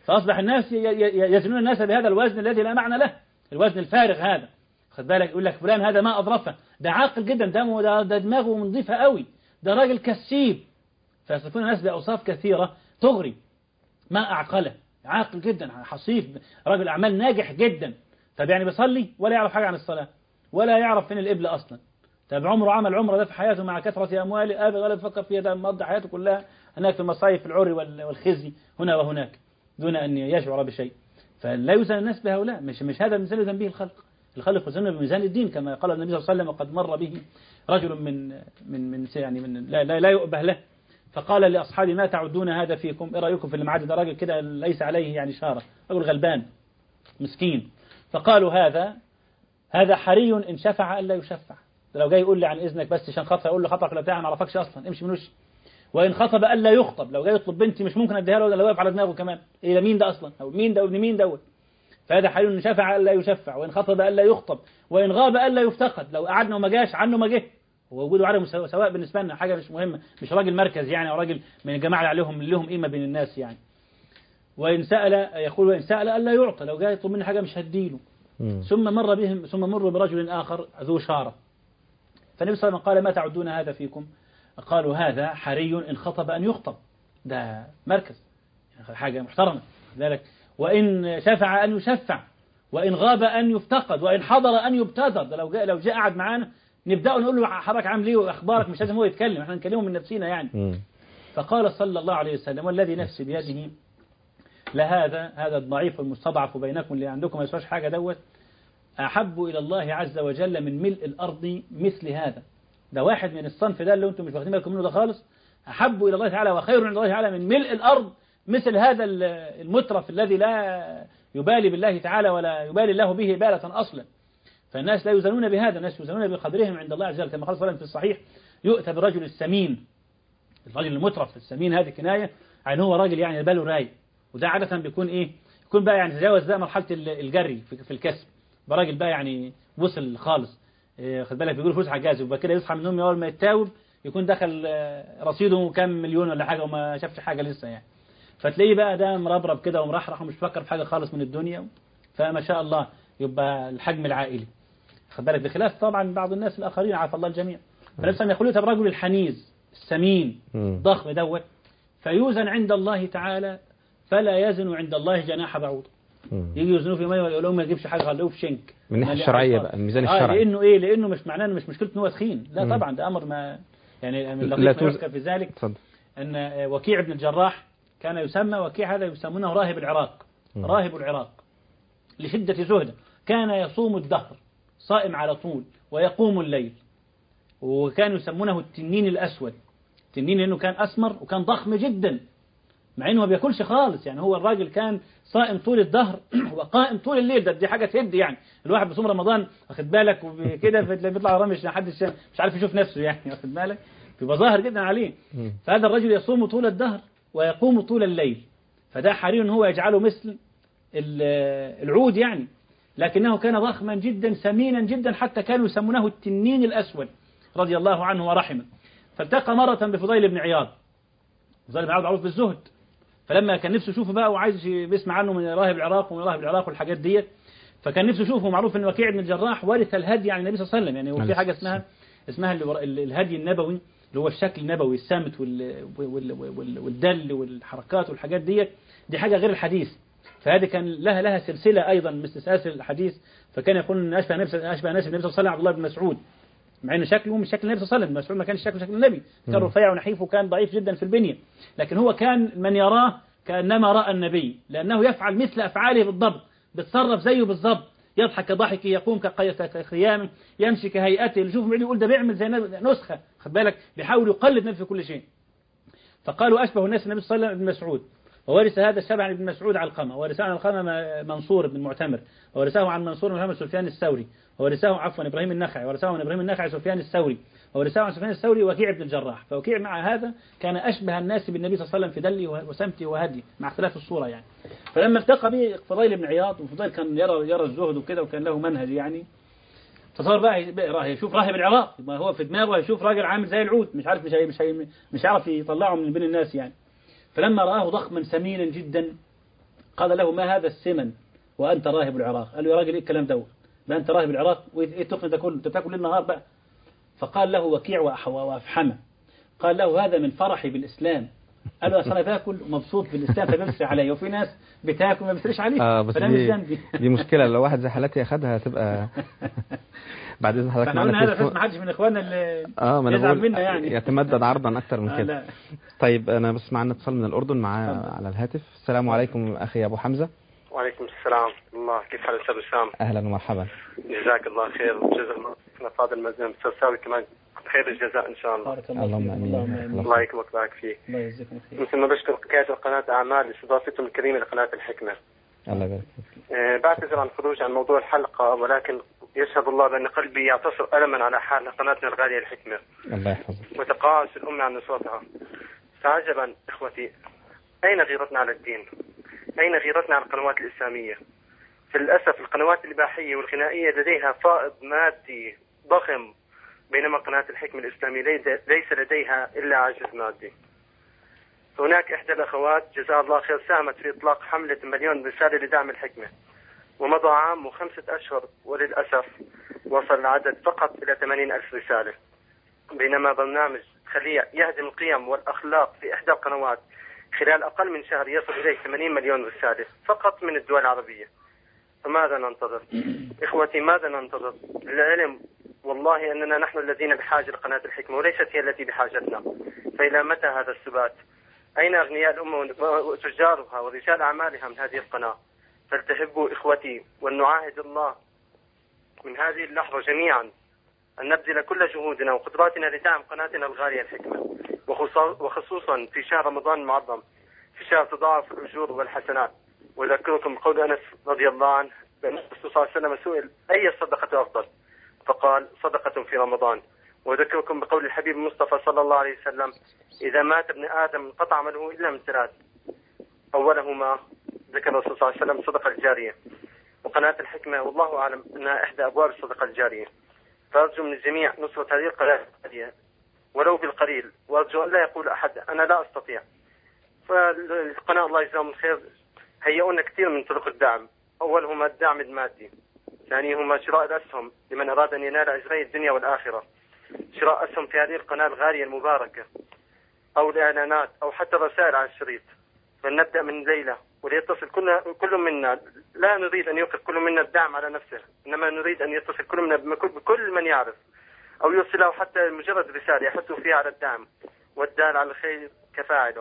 فأصبح الناس يزنون الناس بهذا الوزن الذي لا معنى له، الوزن الفارغ هذا. خد بالك، يقول لك فلان هذا ما أظرفه، ده عاقل جدا، ده دماغه نظيفة قوي، ده راجل كسيب. فيصفون الناس بأوصاف كثيرة تغري، ما أعقله، عاقل جدا، حصيف، راجل أعمال ناجح جدا. طب يعني بيصلي ولا يعرف حاجة عن الصلاة، ولا يعرف فين القبلة أصلا. طب عمره عمل عمره ده في حياته مع كثرة أمواله أبدا، ولا بيفكر فيها، ده مقضي حياته كلها هناك في المصايف العري والخزي هنا وهناك دون أن يشعر بشيء. فلا يوزن الناس بهؤلاء، مش هذا الميزان يوزن به الخلق. الخلق يوزن بميزان الدين كما قال النبي صلى الله عليه وسلم، وقد مر به رجل من لا يؤبه له، فقال لأصحابه ما تعدون هذا فيكم؟ إيه رأيكم في اللي معدي ده؟ راجل كده ليس عليه يعني شارة، رجل غلبان مسكين. فقالوا هذا حري إن شفع ألا يشفع. لو جاي يقول لي عن إذنك بس عشان خاطر أقول له خطأك ولا بتاع، ما اعرفكش أصلا، امشي من وشي. وإن خطب ألا يخطب، لو جاي يطلب بنتي مش ممكن أديها له، ولا واقف على دماغه كمان، إيه مين ده أصلا، أو مين ده وابن مين دوت. فهذا حري إن شفع ألا يشفع، وإن خطب ألا يخطب، وإن غاب ألا يفتقد، لو قعدنا وما جاش عنه ما جه، هو وجوده عدم سواء بالنسبة لنا، حاجة مش مهمة، مش راجل مركز يعني، أو راجل من الجماعة اللي عليهم لهم قيمة بين الناس يعني. وإن سأل، يقول وإن سأل ألا يعطى، لو جاي يطلب مني حاجة مش هديله. ثم مر برجل آخر ذو شارة، فالنبي صلى الله عليه وسلم قال ما تعدون هذا فيكم؟ قالوا هذا حري إن خطب أن يخطب، ده مركز حاجة محترمة ذلك. وإن شفع أن يشفع، وإن غاب أن يفتقد، وإن حضر أن يبتدر. ده لو جاء قعد معانا نبدأ نقول له حضرتك عامل ايه واخبارك، مش لازم هو يتكلم، احنا نكلمه من نفسنا يعني. فقال صلى الله عليه وسلم والذي نفسي بيده هذا الضعيف المستضعف بينكم اللي عندكم ما يسواش حاجة دوت أحب إلى الله عز وجل من ملء الأرض مثل هذا. ده واحد من الصنف ده اللي انتم مش واخدين بالكم منه ده خالص، أحب إلى الله تعالى وخير عند الله تعالى من ملء الأرض مثل هذا المترف الذي لا يبالي بالله تعالى ولا يبالي الله به بالة أصلا. فالناس لا يوزنون بهذا، الناس يوزنون بقدرهم عند الله عز وجل، كما قال صلى الله عليه وسلم في الصحيح يؤتى بالرجل السمين، الرجل المترف السمين، هذه كناية عن هو راجل يعني باله رايق، وده عادة بيكون إيه، يكون بقى يعني تجاوز بقى مرحلة الجري في الكسب، براجل بقى يعني وصل خالص، خد بالك بيقولوا فلوس عجاز، وبقى كده يصحى من النوم أول ما يتاوب يكون دخل رصيده كام مليون ولا حاجة وما شافش حاجة لسه يعني. فتلاقيه بقى ده مربرب كده ومرحرح ومش فكر في حاجة خالص من الدنيا، فما شاء الله يبقى الحجم العائلي، خد بالك، بخلاف طبعا بعض الناس الآخرين عافى الله الجميع. فنفسه يقولون طب الرجل الحنيز السمين ضخم دوت فيوزن عند الله تعالى فلا يزن عند الله جناح بعوض. يجي يوزنوه في ميه ويقول لهم ما يجيبش حاجه خلوه في شنك من الناحيه الشرعيه بقى، الميزان الشرعي. لانه ايه، لانه مش معناه مش مشكلته ان هو تخين، لا طبعا ده امر ما يعني من لطيف ما يذكر في ذلك. ان وكيع بن الجراح كان يسمى وكيع، هذا يسمونه راهب العراق، راهب العراق لشده زهده، كان يصوم الدهر صائم على طول ويقوم الليل، وكانوا يسمونه التنين الأسود. التنين لأنه كان أسمر وكان ضخم جدا مع أنه ما بياكلش خالص، يعني هو الراجل كان صائم طول الدهر وقائم طول الليل. ده دي حاجة تهد يعني، الواحد بصوم رمضان واخد بالك وكده بيطلع رامش محدش مش عارف يشوف نفسه يعني، واخد بالك بيبقى ظاهر جدا عليه. فهذا الرجل يصوم طول الدهر ويقوم طول الليل، فده حري ان هو يجعله مثل العود يعني، لكنه كان ضخما جدا سمينا جدا حتى كانوا يسمونه التنين الأسود رضي الله عنه ورحمه. فالتقى مرة بفضيل بن عياض، فضيل بن عياض معروف بالزهد، فلما كان نفسه يشوفه بقى وعايز يسمع عنه من راهب العراق ومن راهب العراق والحاجات ديت، فكان نفسه يشوفه. معروف ان وكيع بن الجراح ورث الهدي عن النبي صلى الله عليه وسلم، يعني هو في حاجة اسمها الهدي النبوي اللي هو الشكل النبوي، السمت والدل والحركات والحاجات ديت، دي حاجة غير الحديث. فهذه كان لها سلسلة أيضا مثل سلاسل الحديث، فكان يقول أن أشبه ناس النبي صلى الله عليه وسلم عبد الله بن مسعود، مع أن شكله مش شكل النبي صلى الله عليه وسلم. مسعود ما كانش شكل النبي، كان رفيع ونحيف وكان ضعيف جدا في البنية، لكن هو كان من يراه كأنما رأى النبي، لأنه يفعل مثل أفعاله بالضبط، بتصرف زيه بالضبط، يضحك كضحكه، يقوم كقيامه، يمشي كهيئته، اللي يشوفه يقول ده بيعمل زي نسخة، خد بالك بيحاول يقلد نفسه في كل شيء. فقالوا أشبه الناس النبي صلى الله عليه وسلم ابن مسعود، وورث هذا الشبع عن ابن مسعود علقمة، ورثه عن علقمة منصور بن معتمر، ورثه عن منصور محمد سفيان الثوري، ورثه إبراهيم النخعي، ورثه عن إبراهيم النخعي سفيان الثوري، ورثه عن سفيان الثوري وكيع بن الجراح. فوكيع مع هذا كان أشبه الناس بالنبي صلى الله عليه وسلم في دله وسمته وهديه مع اختلاف الصورة يعني. فلما التقى به فضيل بن عياض، وفضيل كان يرى الزهد وكده وكان له منهج يعني، فصار بقى يشوف راهب العراق، ما هو في دماغه يشوف راجل عامل زي العود، مش عارف مش عارف يطلعه من بين الناس يعني. فلما رآه ضخما سمينا جدا قال له ما هذا السمن وأنت راهب العراق؟ قال له يا راجل إيه الكلام ده؟ ما أنت راهب العراق وإيه التخن ده كله؟ أنت بتاكل النهار بقى. فقال له وكيع وأفحمه، قال له هذا من فرحي بالإسلام. قال له أنا باكل مبسوط بالإسلام فبيبسري علي، وفي ناس بتاكل ما بيبسريش عليه. بس فده مش ذنبي. دي مشكلة لو واحد زي حالتي أخدها هتبقى بعد إذن حضرتك معنا هذا بس ما حدش من إخواننا اللي يزعل منا يعني يتمدد عرضا أكتر من كده. طيب أنا بس معنا اتصال من الأردن على الهاتف. السلام عليكم أخي أبو حمزة. وعليكم السلام ورحمة الله. كيف حال الأستاذ وسام؟ أهلا ومرحبا. جزاك الله خير وجزا الله فاضل المزنون الأستاذ ساوي كمان خير الجزاء إن شاء الله. اللهم آمين. الله يكرمك ويبارك فيك. الله يجزيكم خير. مثل ما بشكر حكاية قناة أعمال لاستضافتهم الكريمة لقناة الحكمة. الله يبارك فيك. بعتذر عن الخروج عن موضوع الحلقة، ولكن يشهد الله بأن قلبي يعتصر ألما على حال قناتنا الغالية الحكمة. الله يحفظك. وتقاعس الأمة عن نصرتها. فعجبا إخوتي، أين غيرتنا على الدين؟ أين غيرتنا على القنوات الإسلامية؟ فللأسف القنوات الإباحية والغنائية لديها فائض مادي ضخم، بينما قناة الحكمة الإسلامية ليس لديها إلا عجز مادي. هناك إحدى الأخوات جزاها الله خير ساهمت في إطلاق حملة 1,000,000 رسالة لدعم الحكمة، ومضى عام و5 أشهر، وللأسف وصل العدد فقط إلى 80,000 رسالة، بينما برنامج خليع يهدم القيم والأخلاق في إحدى القنوات خلال أقل من شهر يصل إليه 80 مليون رسالة فقط من الدول العربية. فماذا ننتظر؟ إخوتي ماذا ننتظر؟ للعلم والله أننا نحن الذين بحاجة لقناة الحكمة وليست هي التي بحاجتنا. فإلى متى هذا السبات؟ أين أغنياء الأمة وتجارها ورجال أعمالها من هذه القناة؟ فلتهبوا إخوتي، ولنعاهد الله من هذه اللحظة جميعا أن نبذل كل جهودنا وقدراتنا لدعم قناتنا الغالية الحكمة، وخصوصا في شهر رمضان المعظم، في شهر تضاعف الأجور والحسنات. وأذكركم بقول أنس رضي الله عنه بأن الرسول صلى الله عليه وسلم سئل أي الصدقة أفضل؟ فقال صدقة في رمضان. وأذكركم بقول الحبيب المصطفى صلى الله عليه وسلم إذا مات ابن آدم انقطع عمله إلا من 3، أولهما ذكر الرسول صلى الله عليه وسلم الصدقة الجارية. وقناة الحكمة والله أعلم أنها إحدى أبواب الصدقة الجارية. فأرجو من الجميع نصرة هذه القناة ولو بالقليل، وأرجو أن لا يقول أحد أنا لا أستطيع. فالقناة الله يجزاهم الخير هيئونا كثير من طرق الدعم، أولهما الدعم المادي، ثانيهما شراء الأسهم لمن أراد أن ينال أجري الدنيا والآخرة، شراء أسهم في هذه القناة الغالية المباركة، أو الإعلانات، أو حتى الرسائل على الشريط. فلنبدأ من الليلة وليتصل كل منا. لا نريد أن يوقف كل منا الدعم على نفسه، إنما نريد أن يتصل كل منا بكل من يعرف، أو يرسله حتى مجرد رسالة يحث فيها على الدعم، والدال على الخير كفاعله.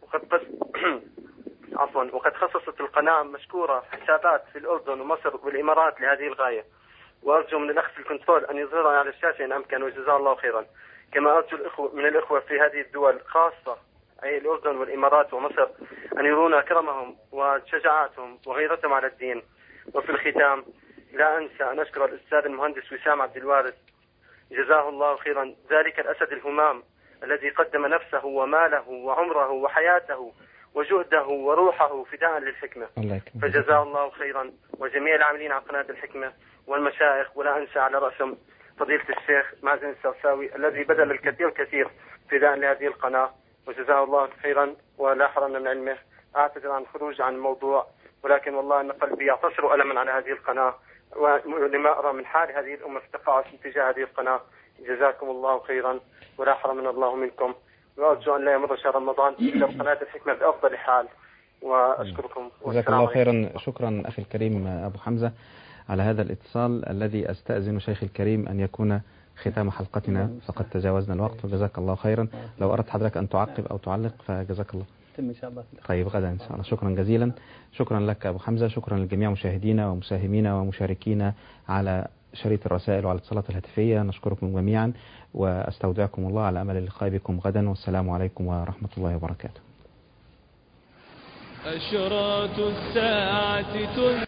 وقد خصصت القناة مشكورة حسابات في الأردن ومصر والإمارات لهذه الغاية، وأرجو من الأخ في الكنترول أن يظهرها على الشاشة إن أمكن، وجزاه الله خيرا. كما أرجو من الإخوة في هذه الدول خاصة أي الأردن والإمارات ومصر أن يرونا كرمهم وشجاعتهم وغيرتهم على الدين. وفي الختام لا أنسى أن أشكر الأستاذ المهندس وسام عبد الوارث جزاه الله خيرا، ذلك الأسد الهمام الذي قدم نفسه وماله وعمره وحياته وجهده وروحه فداء للحكمة، فجزاه الله خيرا، وجميع العاملين على قناة الحكمة والمشايخ، ولا أنسى على رأسهم فضيلة الشيخ مازن السرساوي الذي بذل الكثير فداء لهذه القناة، وجزاه الله خيرا ولا حرمنا من علمه. أعتذر عن الخروج عن الموضوع، ولكن والله أن قلبي يعتصر ألما على هذه القناة، ولما أرى من حال هذه الأمة في التقاعس تجاه هذه القناة. جزاكم الله خيرا ولا حرمنا الله منكم، وأرجو أن لا يمر شهر رمضان إلا بقناة الحكمة بأفضل حال. وأشكركم. جزاك الله خيرا. شكرا أخي الكريم أبو حمزة على هذا الاتصال الذي أستأذن شيخ الكريم أن يكون ختام حلقتنا، فقد تجاوزنا الوقت، وجزاك الله خيرا. لو أردت حضرتك أن تعقب أو تعلق فجزاك الله. إن شاء الله. طيب غدا إن شاء الله. شكرا جزيلا. شكرا لك أبو حمزة. شكرا لجميع مشاهدينا ومساهمينا ومشاركينا على شريط الرسائل وعلى الاتصالات الهاتفية. نشكركم جميعا وأستودعكم الله على أمل اللقاء بكم غدا، والسلام عليكم ورحمة الله وبركاته. أشراط الساعة